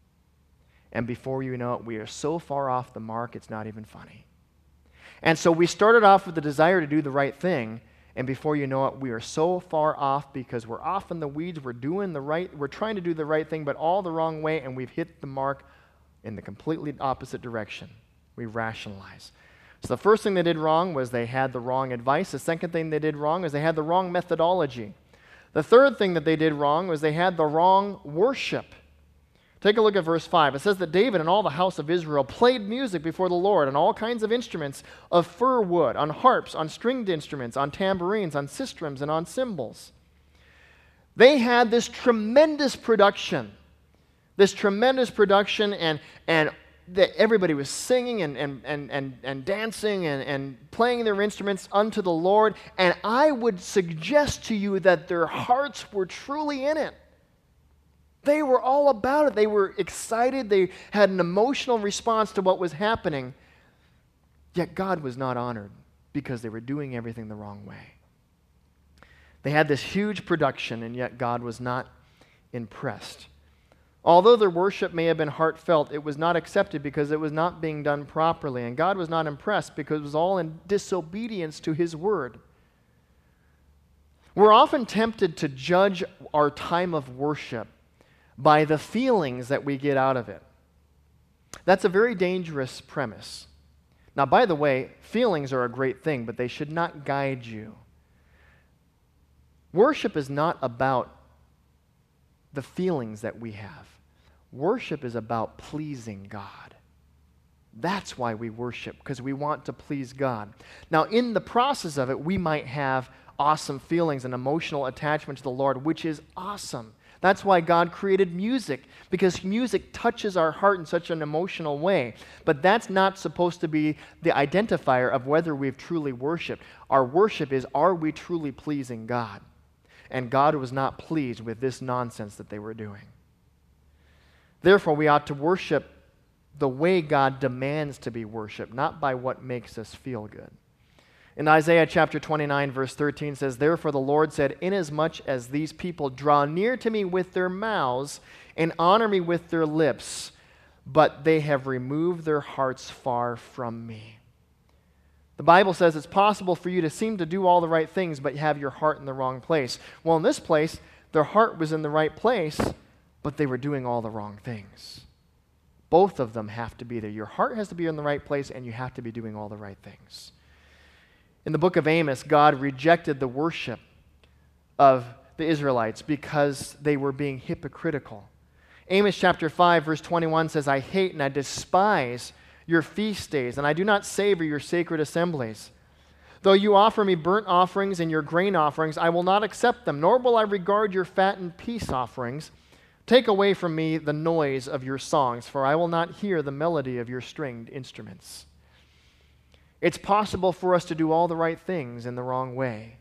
And before you know it, we are so far off the mark, it's not even funny. And so we started off with the desire to do the right thing, and before you know it, we are so far off because we're off in the weeds, we're trying to do the right thing, but all the wrong way, and we've hit the mark in the completely opposite direction. We rationalize. So the first thing they did wrong was they had the wrong advice. The second thing they did wrong is they had the wrong methodology. The third thing that they dir wrong was they had the wrong worship. Take a look at verse 5. It says that David and all the house of Israel played music before the Lord on all kinds of instruments of fir wood, on harps, on stringed instruments, on tambourines, on sistrums, and on cymbals. They had this tremendous production, and everybody was singing and dancing and playing their instruments unto the Lord. And I would suggest to you that their hearts were truly in it. They were all about it. They were excited. They had an emotional response to what was happening. Yet God was not honored because they were doing everything the wrong way. They had this huge production, and yet God was not impressed. Although their worship may have been heartfelt, it was not accepted because it was not being done properly. And God was not impressed because it was all in disobedience to His word. We're often tempted to judge our time of worship by the feelings that we get out of it. That's a very dangerous premise. Now, by the way, feelings are a great thing, but they should not guide you. Worship is not about the feelings that we have. Worship is about pleasing God. That's why we worship, because we want to please God. Now, in the process of it, we might have awesome feelings and emotional attachment to the Lord, which is awesome. That's why God created music, because music touches our heart in such an emotional way. But that's not supposed to be the identifier of whether we've truly worshiped. Our worship is, are we truly pleasing God? And God was not pleased with this nonsense that they were doing. Therefore, we ought to worship the way God demands to be worshiped, not by what makes us feel good. In Isaiah chapter 29, verse 13 says, "Therefore the Lord said, Inasmuch as these people draw near to me with their mouths and honor me with their lips, but they have removed their hearts far from me." The Bible says it's possible for you to seem to do all the right things, but you have your heart in the wrong place. Well, in this place, their heart was in the right place, but they were doing all the wrong things. Both of them have to be there. Your heart has to be in the right place, and you have to be doing all the right things. In the book of Amos, God rejected the worship of the Israelites because they were being hypocritical. Amos chapter 5, verse 21 says, "I hate and I despise your feast days, and I do not savor your sacred assemblies. Though you offer me burnt offerings and your grain offerings, I will not accept them, nor will I regard your fattened peace offerings. Take away from me the noise of your songs, for I will not hear the melody of your stringed instruments." It's possible for us to do all the right things in the wrong way.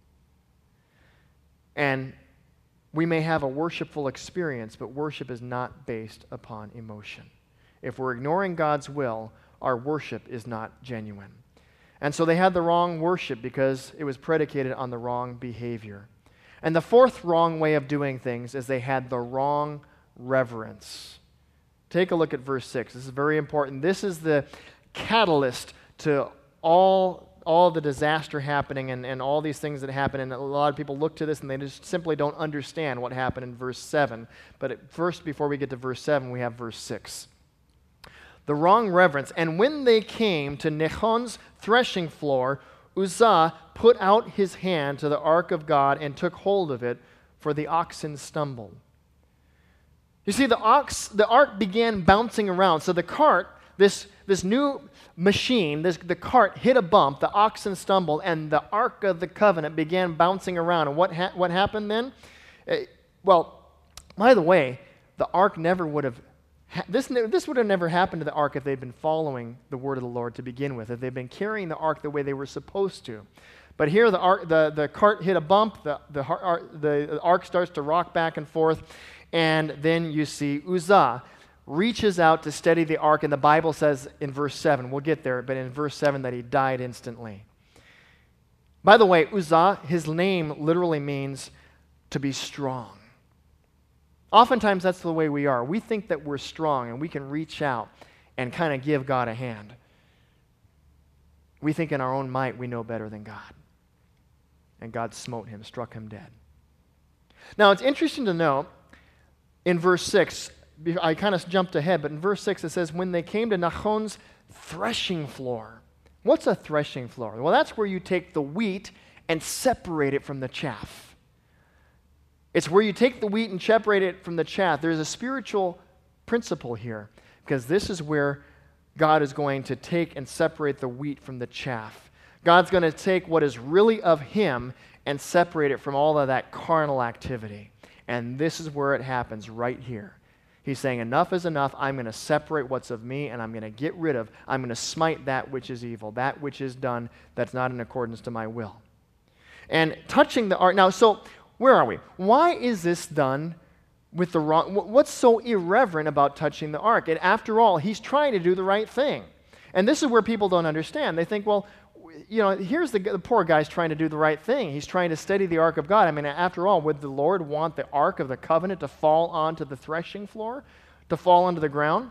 And we may have a worshipful experience, but worship is not based upon emotion. If we're ignoring God's will, our worship is not genuine. And so they had the wrong worship because it was predicated on the wrong behavior. And the fourth wrong way of doing things is they had the wrong reverence. Take a look at verse 6. This is very important. This is the catalyst to all the disaster happening and all these things that happen. And a lot of people look to this and they just simply don't understand what happened in verse 7. But first, before we get to verse 7, we have verse 6. The wrong reverence. "And when they came to Nahon's threshing floor, Uzzah put out his hand to the ark of God and took hold of it, for the oxen stumbled." You see, the ark began bouncing around. So the cart, this new machine, the cart hit a bump, the oxen stumbled, and the Ark of the Covenant began bouncing around. And what happened then? Well, by the way, the ark never would have, this would have never happened to the ark if they'd been following the word of the Lord to begin with, if they'd been carrying the ark the way they were supposed to. But here the cart hit a bump, the ark starts to rock back and forth, and then you see Uzzah reaches out to steady the ark, and the Bible says in verse 7, we'll get there, but in verse 7 that he died instantly. By the way, Uzzah, his name literally means to be strong. Oftentimes that's the way we are. We think that we're strong and we can reach out and kind of give God a hand. We think in our own might we know better than God. And God smote him, struck him dead. Now it's interesting to note in verse 6, I kind of jumped ahead, but in verse 6 it says, "When they came to Nahon's threshing floor." What's a threshing floor? Well, that's where you take the wheat and separate it from the chaff. It's where you take the wheat and separate it from the chaff. There's a spiritual principle here, because this is where God is going to take and separate the wheat from the chaff. God's going to take what is really of him and separate it from all of that carnal activity. And this is where it happens, right here. He's saying, enough is enough. I'm going to separate what's of me, and I'm going to get rid of, I'm going to smite that which is evil, that which is done that's not in accordance to my will. And touching the ark. Now, so where are we? Why is this done with the wrong? What's so irreverent about touching the ark? And after all, he's trying to do the right thing. And this is where people don't understand. They think, well, you know, here's the poor guy's trying to do the right thing. He's trying to steady the ark of God. I mean, after all, would the Lord want the ark of the covenant to fall onto the threshing floor, to fall onto the ground?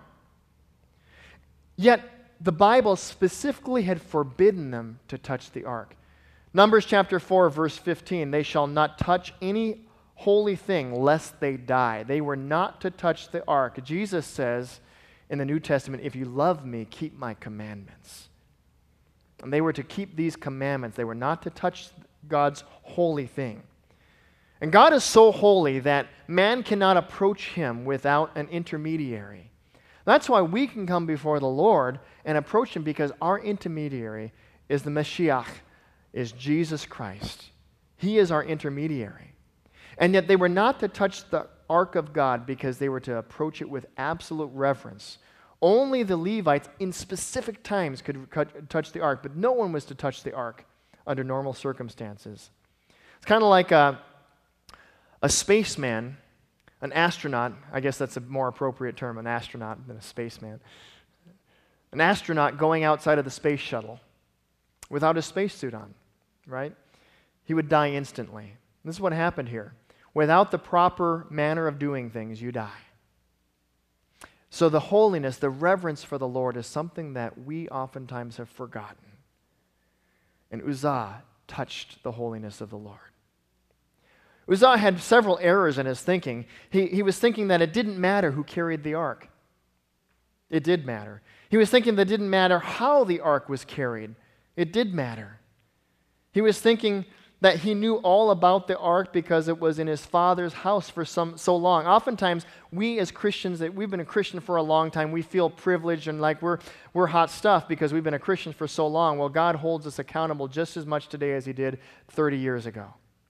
Yet, the Bible specifically had forbidden them to touch the ark. Numbers chapter 4, verse 15, "They shall not touch any holy thing lest they die." They were not to touch the ark. Jesus says in the New Testament, "If you love me, keep my commandments." And they were to keep these commandments. They were not to touch God's holy thing. And God is so holy that man cannot approach him without an intermediary. That's why we can come before the Lord and approach him, because our intermediary is the Mashiach, is Jesus Christ. He is our intermediary. And yet they were not to touch the ark of God because they were to approach it with absolute reverence. Only the Levites in specific times could touch the ark, but no one was to touch the ark under normal circumstances. It's kind of like a spaceman an astronaut, I guess that's a more appropriate term, an astronaut than a spaceman. An astronaut going outside of the space shuttle without his spacesuit on, right? He would die instantly. This is what happened here. Without the proper manner of doing things, you die. So the holiness, the reverence for the Lord is something that we oftentimes have forgotten. And Uzzah touched the holiness of the Lord. Uzzah had several errors in his thinking. He was thinking that it didn't matter who carried the ark. It did matter. He was thinking that it didn't matter how the ark was carried. It did matter. He was thinking that he knew all about the ark because it was in his father's house for so long. Oftentimes, we as Christians, that we've been a Christian for a long time, we feel privileged and like we're hot stuff because we've been a Christian for so long. Well, God holds us accountable just as much today as he did 30 years ago.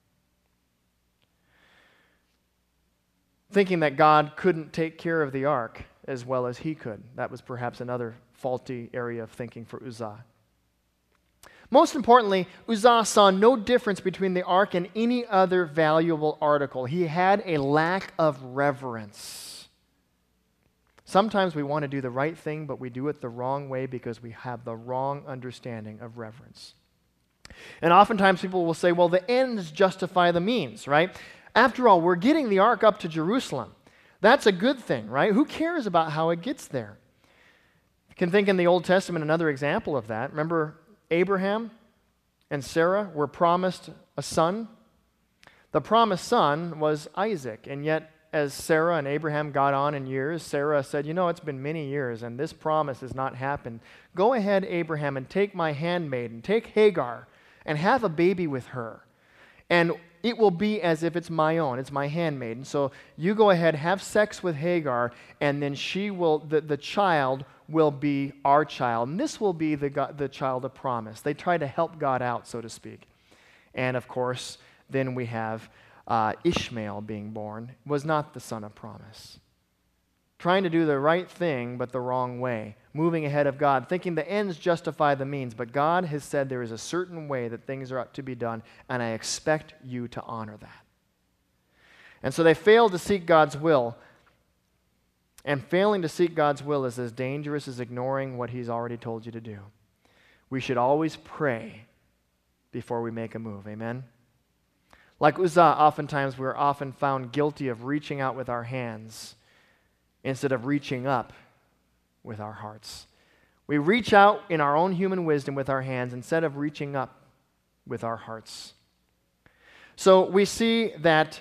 Thinking that God couldn't take care of the ark as well as he could. That was perhaps another faulty area of thinking for Uzzah. Most importantly, Uzzah saw no difference between the ark and any other valuable article. He had a lack of reverence. Sometimes we want to do the right thing, but we do it the wrong way because we have the wrong understanding of reverence. And oftentimes people will say, well, the ends justify the means, right? After all, we're getting the ark up to Jerusalem. That's a good thing, right? Who cares about how it gets there? You can think in the Old Testament another example of that. Remember, Abraham and Sarah were promised a son. The promised son was Isaac, and yet as Sarah and Abraham got on in years, Sarah said, it's been many years, and this promise has not happened. Go ahead, Abraham, and take my handmaiden, take Hagar, and have a baby with her. And it will be as if it's my own, it's my handmaiden. So you go ahead, have sex with Hagar, and then the child will be our child. And this will be the child of promise. They try to help God out, so to speak. And of course, then we have Ishmael being born, was not the son of promise. Trying to do the right thing, but the wrong way. Moving ahead of God, thinking the ends justify the means. But God has said there is a certain way that things are to be done, and I expect you to honor that. And so they failed to seek God's will. And failing to seek God's will is as dangerous as ignoring what he's already told you to do. We should always pray before we make a move. Amen? Like Uzzah, oftentimes we're often found guilty of reaching out with our hands instead of reaching up with our hearts. We reach out in our own human wisdom with our hands instead of reaching up with our hearts. So we see that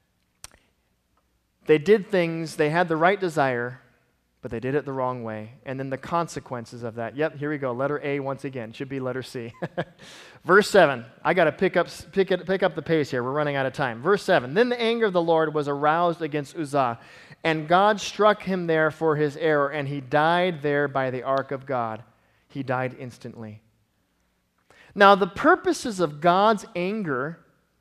they did things, they had the right desire, but they did it the wrong way. And then the consequences of that. Yep, here we go. Letter A once again. Should be letter C. Verse 7. I got to pick up the pace here. We're running out of time. Verse 7. Then the anger of the Lord was aroused against Uzzah, and God struck him there for his error, and he died there by the ark of God. He died instantly. Now, the purposes of God's anger,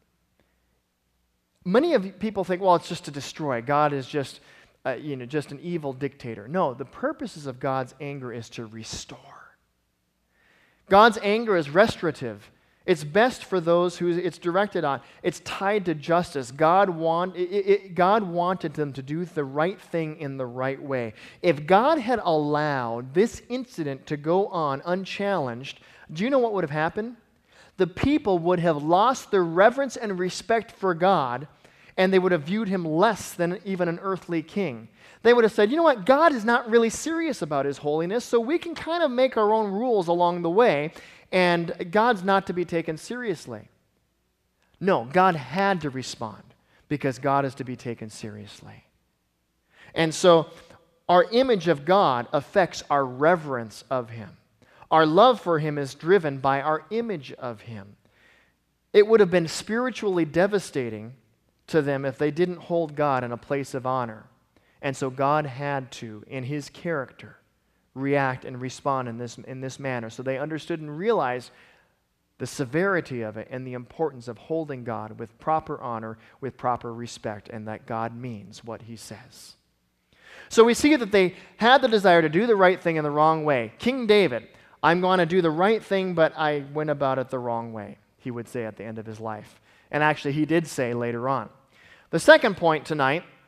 many of people think, well, it's just to destroy. God is just an evil dictator. No, the purposes of God's anger is to restore. God's anger is restorative. It's best for those who it's directed on. It's tied to justice. God wanted them to do the right thing in the right way. If God had allowed this incident to go on unchallenged, do you know what would have happened? The people would have lost their reverence and respect for God, and they would have viewed him less than even an earthly king. They would have said, you know what, God is not really serious about his holiness, so we can kind of make our own rules along the way, and God's not to be taken seriously. No, God had to respond because God is to be taken seriously. And so our image of God affects our reverence of him. Our love for him is driven by our image of him. It would have been spiritually devastating to them if they didn't hold God in a place of honor. And so God had to, in his character, react and respond in this manner. So they understood and realized the severity of it and the importance of holding God with proper honor, with proper respect, and that God means what he says. So we see that they had the desire to do the right thing in the wrong way. King David, I'm going to do the right thing, but I went about it the wrong way, he would say at the end of his life. And actually, he did say later on. The second point tonight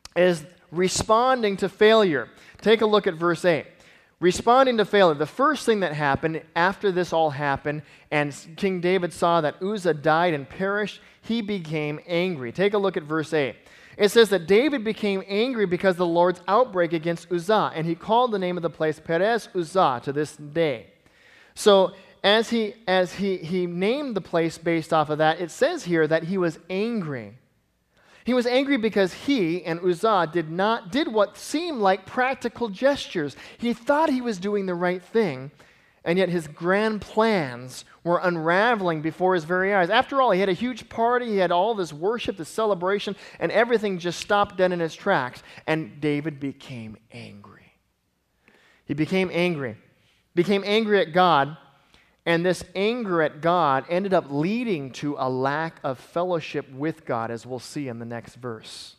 is responding to failure. Take a look at verse 8. Responding to failure. The first thing that happened after this all happened and King David saw that Uzzah died and perished, he became angry. Take a look at verse 8. It says that David became angry because of the Lord's outbreak against Uzzah, and he called the name of the place Perez Uzzah to this day. So as he named the place based off of that, it says here that he was angry. He was angry because he and Uzzah did what seemed like practical gestures. He thought he was doing the right thing, and yet his grand plans were unraveling before his very eyes. After all, he had a huge party, he had all this worship, this celebration, and everything just stopped dead in its tracks. And David became angry. He became angry at God, and this anger at God ended up leading to a lack of fellowship with God, as we'll see in the next verse.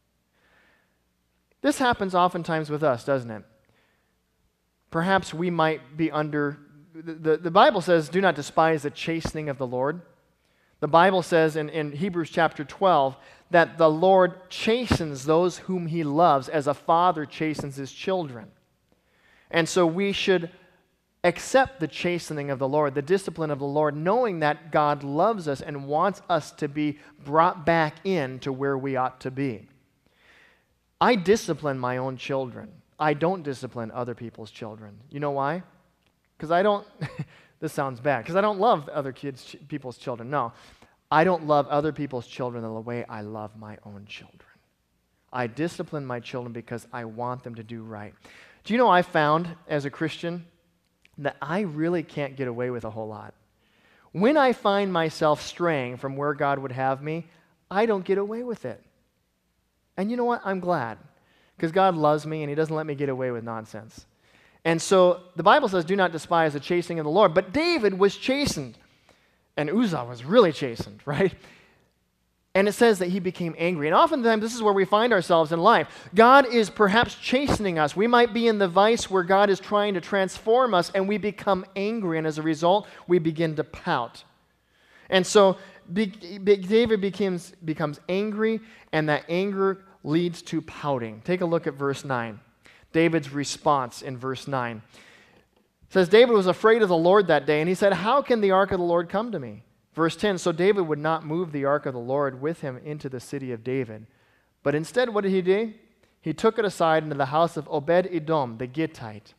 This happens oftentimes with us, doesn't it? Perhaps we might be under, the Bible says, do not despise the chastening of the Lord. The Bible says in Hebrews chapter 12 that the Lord chastens those whom he loves as a father chastens his children. And so we should accept the chastening of the Lord, the discipline of the Lord, knowing that God loves us and wants us to be brought back in to where we ought to be. I discipline my own children. I don't discipline other people's children. You know why? Because I don't, this sounds bad, because I don't love other people's children. No, I don't love other people's children the way I love my own children. I discipline my children because I want them to do right. Do you know I found as a Christian that I really can't get away with a whole lot? When I find myself straying from where God would have me, I don't get away with it. And you know what? I'm glad. Because God loves me and he doesn't let me get away with nonsense. And so the Bible says, do not despise the chastening of the Lord. But David was chastened. And Uzzah was really chastened, right? And it says that he became angry. And oftentimes this is where we find ourselves in life. God is perhaps chastening us. We might be in the vice where God is trying to transform us and we become angry. And as a result, we begin to pout. And so David becomes angry, and that anger leads to pouting. Take a look at verse 9. David's response in verse 9. It says, David was afraid of the Lord that day, and he said, how can the ark of the Lord come to me? Verse 10, so David would not move the ark of the Lord with him into the city of David. But instead, what did he do? He took it aside into the house of Obed-Edom, the Gittite.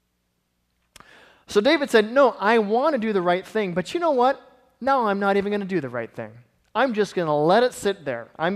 So David said, no, I want to do the right thing, but you know what? No, I'm not even going to do the right thing. I'm just going to let it sit there. I'm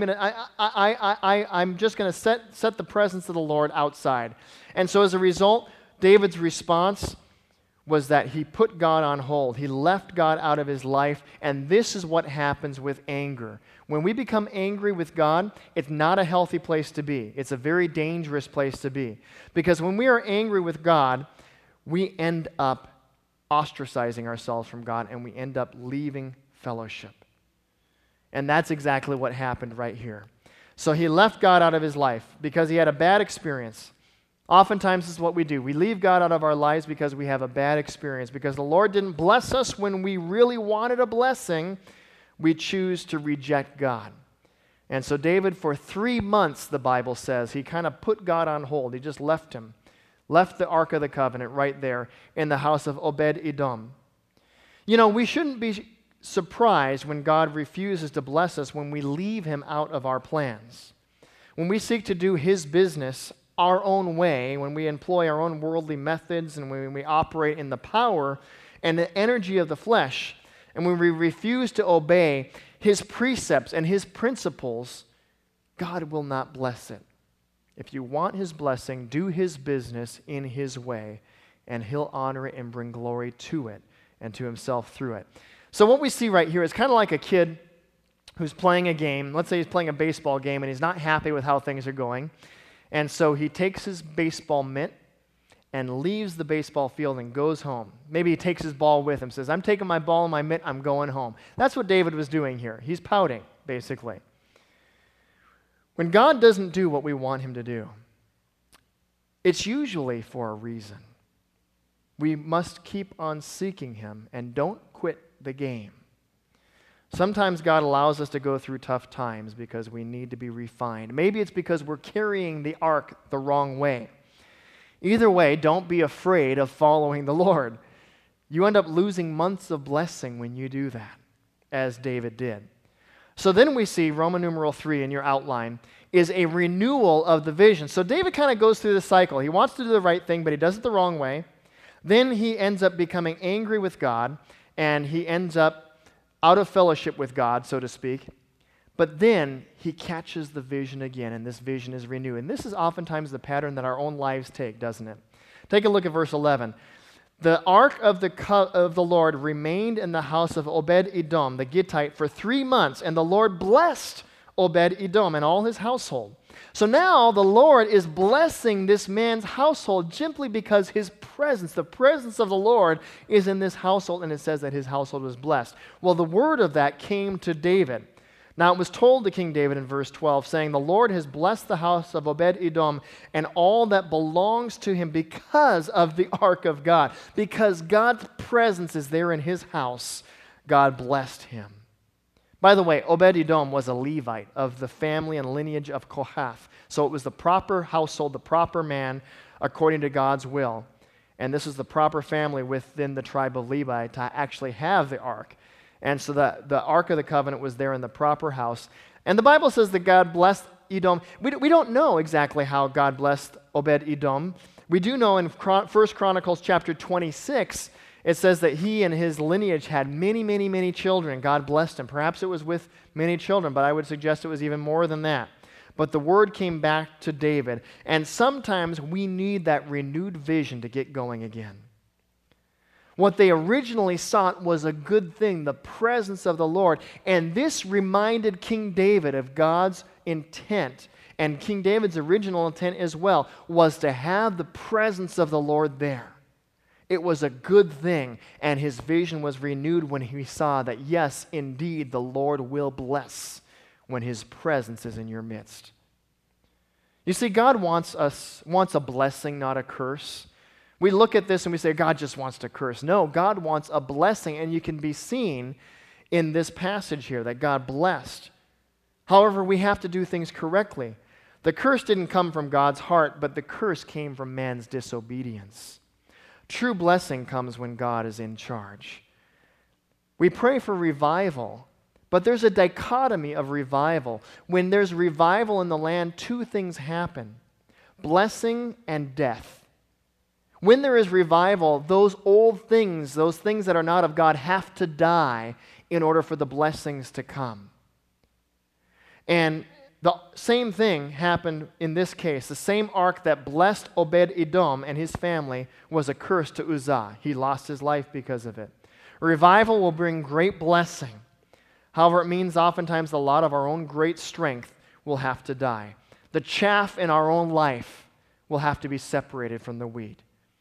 just going to set the presence of the Lord outside. And so as a result, David's response was that he put God on hold. He left God out of his life, and this is what happens with anger. When we become angry with God, it's not a healthy place to be. It's a very dangerous place to be. Because when we are angry with God, we end up ostracizing ourselves from God, and we end up leaving fellowship. And that's exactly what happened right here. So he left God out of his life because he had a bad experience. Oftentimes this is what we do. We leave God out of our lives because we have a bad experience. Because the Lord didn't bless us when we really wanted a blessing, we choose to reject God. And so David, for 3 months, the Bible says, he kind of put God on hold. He just left him. Left the Ark of the Covenant right there in the house of Obed-Edom. You know, we shouldn't be surprised when God refuses to bless us when we leave him out of our plans. When we seek to do his business our own way, when we employ our own worldly methods, and when we operate in the power and the energy of the flesh, and when we refuse to obey his precepts and his principles, God will not bless it. If you want his blessing, do his business in his way, and he'll honor it and bring glory to it and to himself through it. So what we see right here is kind of like a kid who's playing a game. Let's say he's playing a baseball game and he's not happy with how things are going. And so he takes his baseball mitt and leaves the baseball field and goes home. Maybe he takes his ball with him, says, I'm taking my ball and my mitt, I'm going home. That's what David was doing here. He's pouting, basically. When God doesn't do what we want him to do, it's usually for a reason. We must keep on seeking him and don't quit the game. Sometimes God allows us to go through tough times because we need to be refined. Maybe it's because we're carrying the ark the wrong way. Either way, don't be afraid of following the Lord. You end up losing months of blessing when you do that, as David did. So then we see Roman numeral 3 in your outline is a renewal of the vision. So David kind of goes through the cycle. He wants to do the right thing, but he does it the wrong way. Then he ends up becoming angry with God, and he ends up out of fellowship with God, so to speak. But then he catches the vision again, and this vision is renewed. And this is oftentimes the pattern that our own lives take, doesn't it? Take a look at verse 11. The ark of the Lord remained in the house of Obed-Edom, the Gittite, for 3 months, and the Lord blessed Obed-Edom and all his household. So now the Lord is blessing this man's household simply because his presence, the presence of the Lord, is in this household, and it says that his household was blessed. Well, the word of that came to David. Now it was told to King David in verse 12, saying, "The Lord has blessed the house of Obed-Edom and all that belongs to him because of the ark of God." Because God's presence is there in his house, God blessed him. By the way, Obed-Edom was a Levite of the family and lineage of Kohath. So it was the proper household, the proper man, according to God's will. And this is the proper family within the tribe of Levi to actually have the ark. And so the Ark of the Covenant was there in the proper house. And the Bible says that God blessed Edom. We don't know exactly how God blessed Obed-Edom. We do know in 1 Chronicles chapter 26, it says that he and his lineage had many, many, many children. God blessed him. Perhaps it was with many children, but I would suggest it was even more than that. But the word came back to David. And sometimes we need that renewed vision to get going again. What they originally sought was a good thing, the presence of the Lord. And this reminded King David of God's intent. And King David's original intent as well was to have the presence of the Lord there. It was a good thing, and his vision was renewed when he saw that, yes, indeed, the Lord will bless when his presence is in your midst. You see, God wants a blessing, not a curse. We look at this and we say, God just wants to curse. No, God wants a blessing, and you can be seen in this passage here that God blessed. However, we have to do things correctly. The curse didn't come from God's heart, but the curse came from man's disobedience. True blessing comes when God is in charge. We pray for revival, but there's a dichotomy of revival. When there's revival in the land, two things happen: blessing and death. When there is revival, those old things, those things that are not of God, have to die in order for the blessings to come. And the same thing happened in this case. The same ark that blessed Obed-Edom and his family was a curse to Uzzah. He lost his life because of it. Revival will bring great blessing. However, it means oftentimes a lot of our own great strength will have to die. The chaff in our own life will have to be separated from the wheat.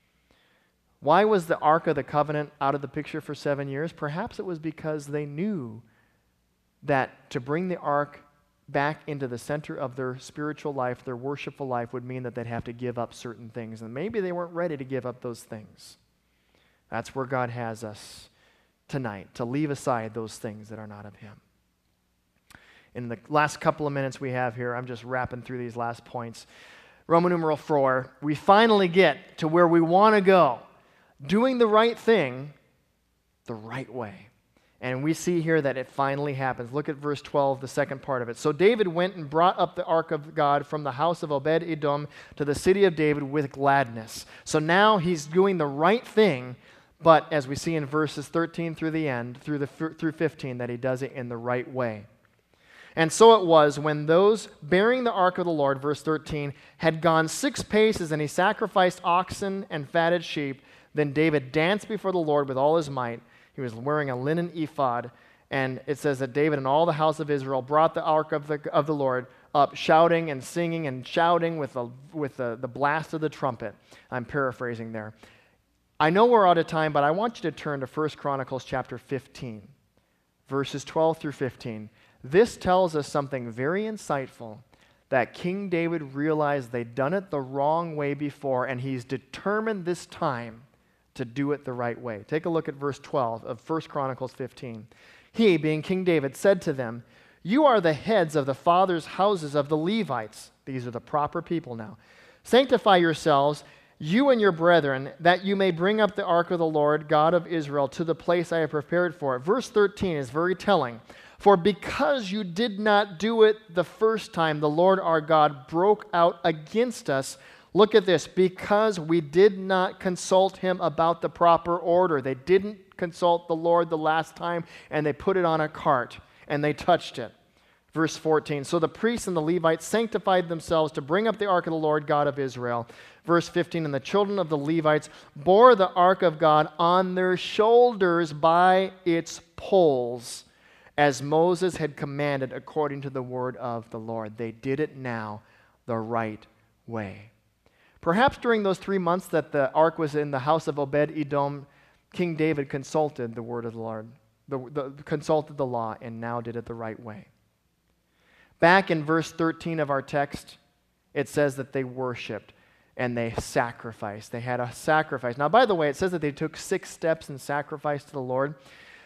Why was the Ark of the Covenant out of the picture for 7 years? Perhaps it was because they knew that to bring the ark back into the center of their spiritual life, their worshipful life, would mean that they'd have to give up certain things. And maybe they weren't ready to give up those things. That's where God has us tonight, to leave aside those things that are not of him. In the last couple of minutes we have here, I'm just wrapping through these last points. Roman numeral 4, we finally get to where we want to go. Doing the right thing the right way. And we see here that it finally happens. Look at verse 12, the second part of it. So David went and brought up the ark of God from the house of Obed-Edom to the city of David with gladness. So now he's doing the right thing, but as we see in verses 13 through the end, through 15, that he does it in the right way. And so it was when those bearing the ark of the Lord, verse 13, had gone 6 paces, and he sacrificed oxen and fatted sheep. Then David danced before the Lord with all his might. He was wearing a linen ephod, and it says that David and all the house of Israel brought the ark of the Lord up, shouting and singing and shouting with the blast of the trumpet. I'm paraphrasing there. I know we're out of time, but I want you to turn to 1 Chronicles chapter 15, verses 12 through 15. This tells us something very insightful, that King David realized they'd done it the wrong way before, and he's determined this time to do it the right way. Take a look at verse 12 of 1 Chronicles 15. He, being King David, said to them, "You are the heads of the fathers' houses of the Levites." These are the proper people now. "Sanctify yourselves, you and your brethren, that you may bring up the ark of the Lord, God of Israel, to the place I have prepared for it." Verse 13 is very telling. "For because you did not do it the first time, the Lord our God broke out against us." Look at this. "Because we did not consult him about the proper order." They didn't consult the Lord the last time, and they put it on a cart, and they touched it. Verse 14, "So the priests and the Levites sanctified themselves to bring up the ark of the Lord God of Israel." Verse 15, "And the children of the Levites bore the ark of God on their shoulders by its poles, as Moses had commanded according to the word of the Lord." They did it now the right way. Perhaps during those 3 months that the ark was in the house of Obed-Edom, King David consulted the word of the Lord, consulted the law, and now did it the right way. Back in verse 13 of our text, it says that they worshiped and they sacrificed. They had a sacrifice. Now, by the way, it says that they took 6 steps in sacrifice to the Lord.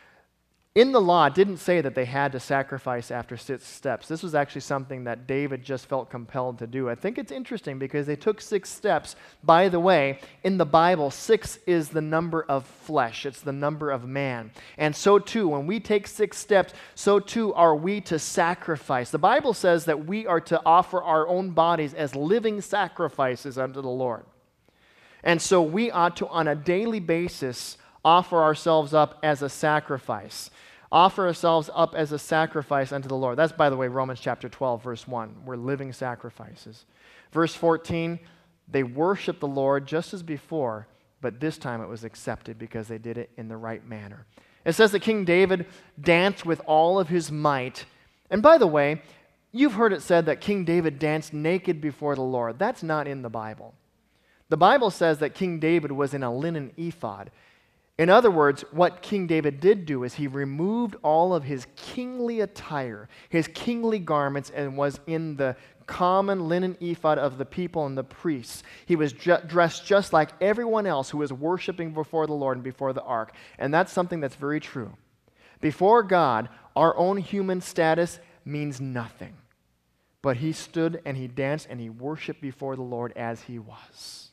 In the law, it didn't say that they had to sacrifice after 6 steps. This was actually something that David just felt compelled to do. I think it's interesting because they took 6 steps. By the way, in the Bible, 6 is the number of flesh. It's the number of man. And so too, when we take 6 steps, so too are we to sacrifice. The Bible says that we are to offer our own bodies as living sacrifices unto the Lord. And so we ought to, on a daily basis, offer ourselves up as a sacrifice. Offer ourselves up as a sacrifice unto the Lord. That's, by the way, Romans chapter 12, verse 1. We're living sacrifices. Verse 14, they worshiped the Lord just as before, but this time it was accepted because they did it in the right manner. It says that King David danced with all of his might. And by the way, you've heard it said that King David danced naked before the Lord. That's not in the Bible. The Bible says that King David was in a linen ephod. In other words, what King David did do is he removed all of his kingly attire, his kingly garments, and was in the common linen ephod of the people and the priests. He was dressed just like everyone else who was worshiping before the Lord and before the ark. And that's something that's very true. Before God, our own human status means nothing. But he stood and he danced and he worshiped before the Lord as he was.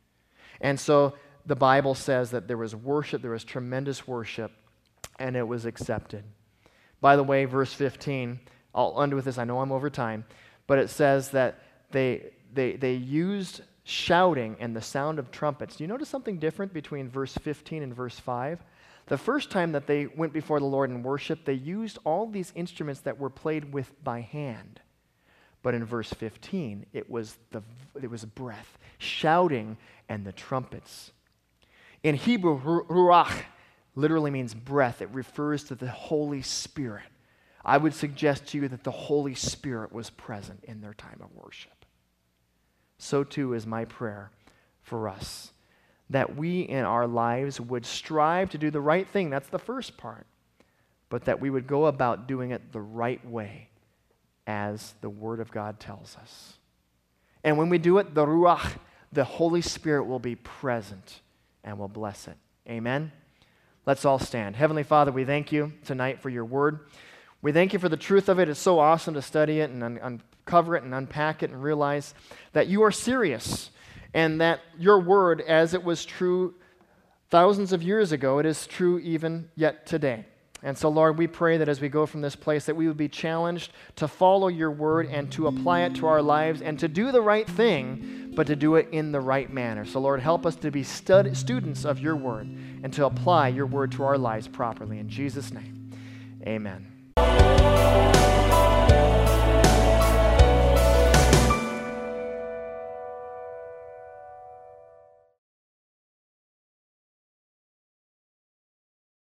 And so the Bible says that there was worship, there was tremendous worship, and it was accepted. By the way, verse 15, I'll end with this, I know I'm over time, but it says that they used shouting and the sound of trumpets. Do you notice something different between verse 15 and verse 5? The first time that they went before the Lord in worship, they used all these instruments that were played with by hand. But in verse 15, it was breath, shouting, and the trumpets. In Hebrew, ruach literally means breath. It refers to the Holy Spirit. I would suggest to you that the Holy Spirit was present in their time of worship. So too is my prayer for us, that we in our lives would strive to do the right thing. That's the first part. But that we would go about doing it the right way, as the Word of God tells us. And when we do it, the ruach, the Holy Spirit will be present and will bless it. Amen? Let's all stand. Heavenly Father, we thank you tonight for your word. We thank you for the truth of it. It's so awesome to study it and uncover it and unpack it and realize that you are serious and that your word, as it was true thousands of years ago, it is true even yet today. And so, Lord, we pray that as we go from this place, that we would be challenged to follow your word and to apply it to our lives and to do the right thing, but to do it in the right manner. So, Lord, help us to be students of your word and to apply your word to our lives properly. In Jesus' name, amen.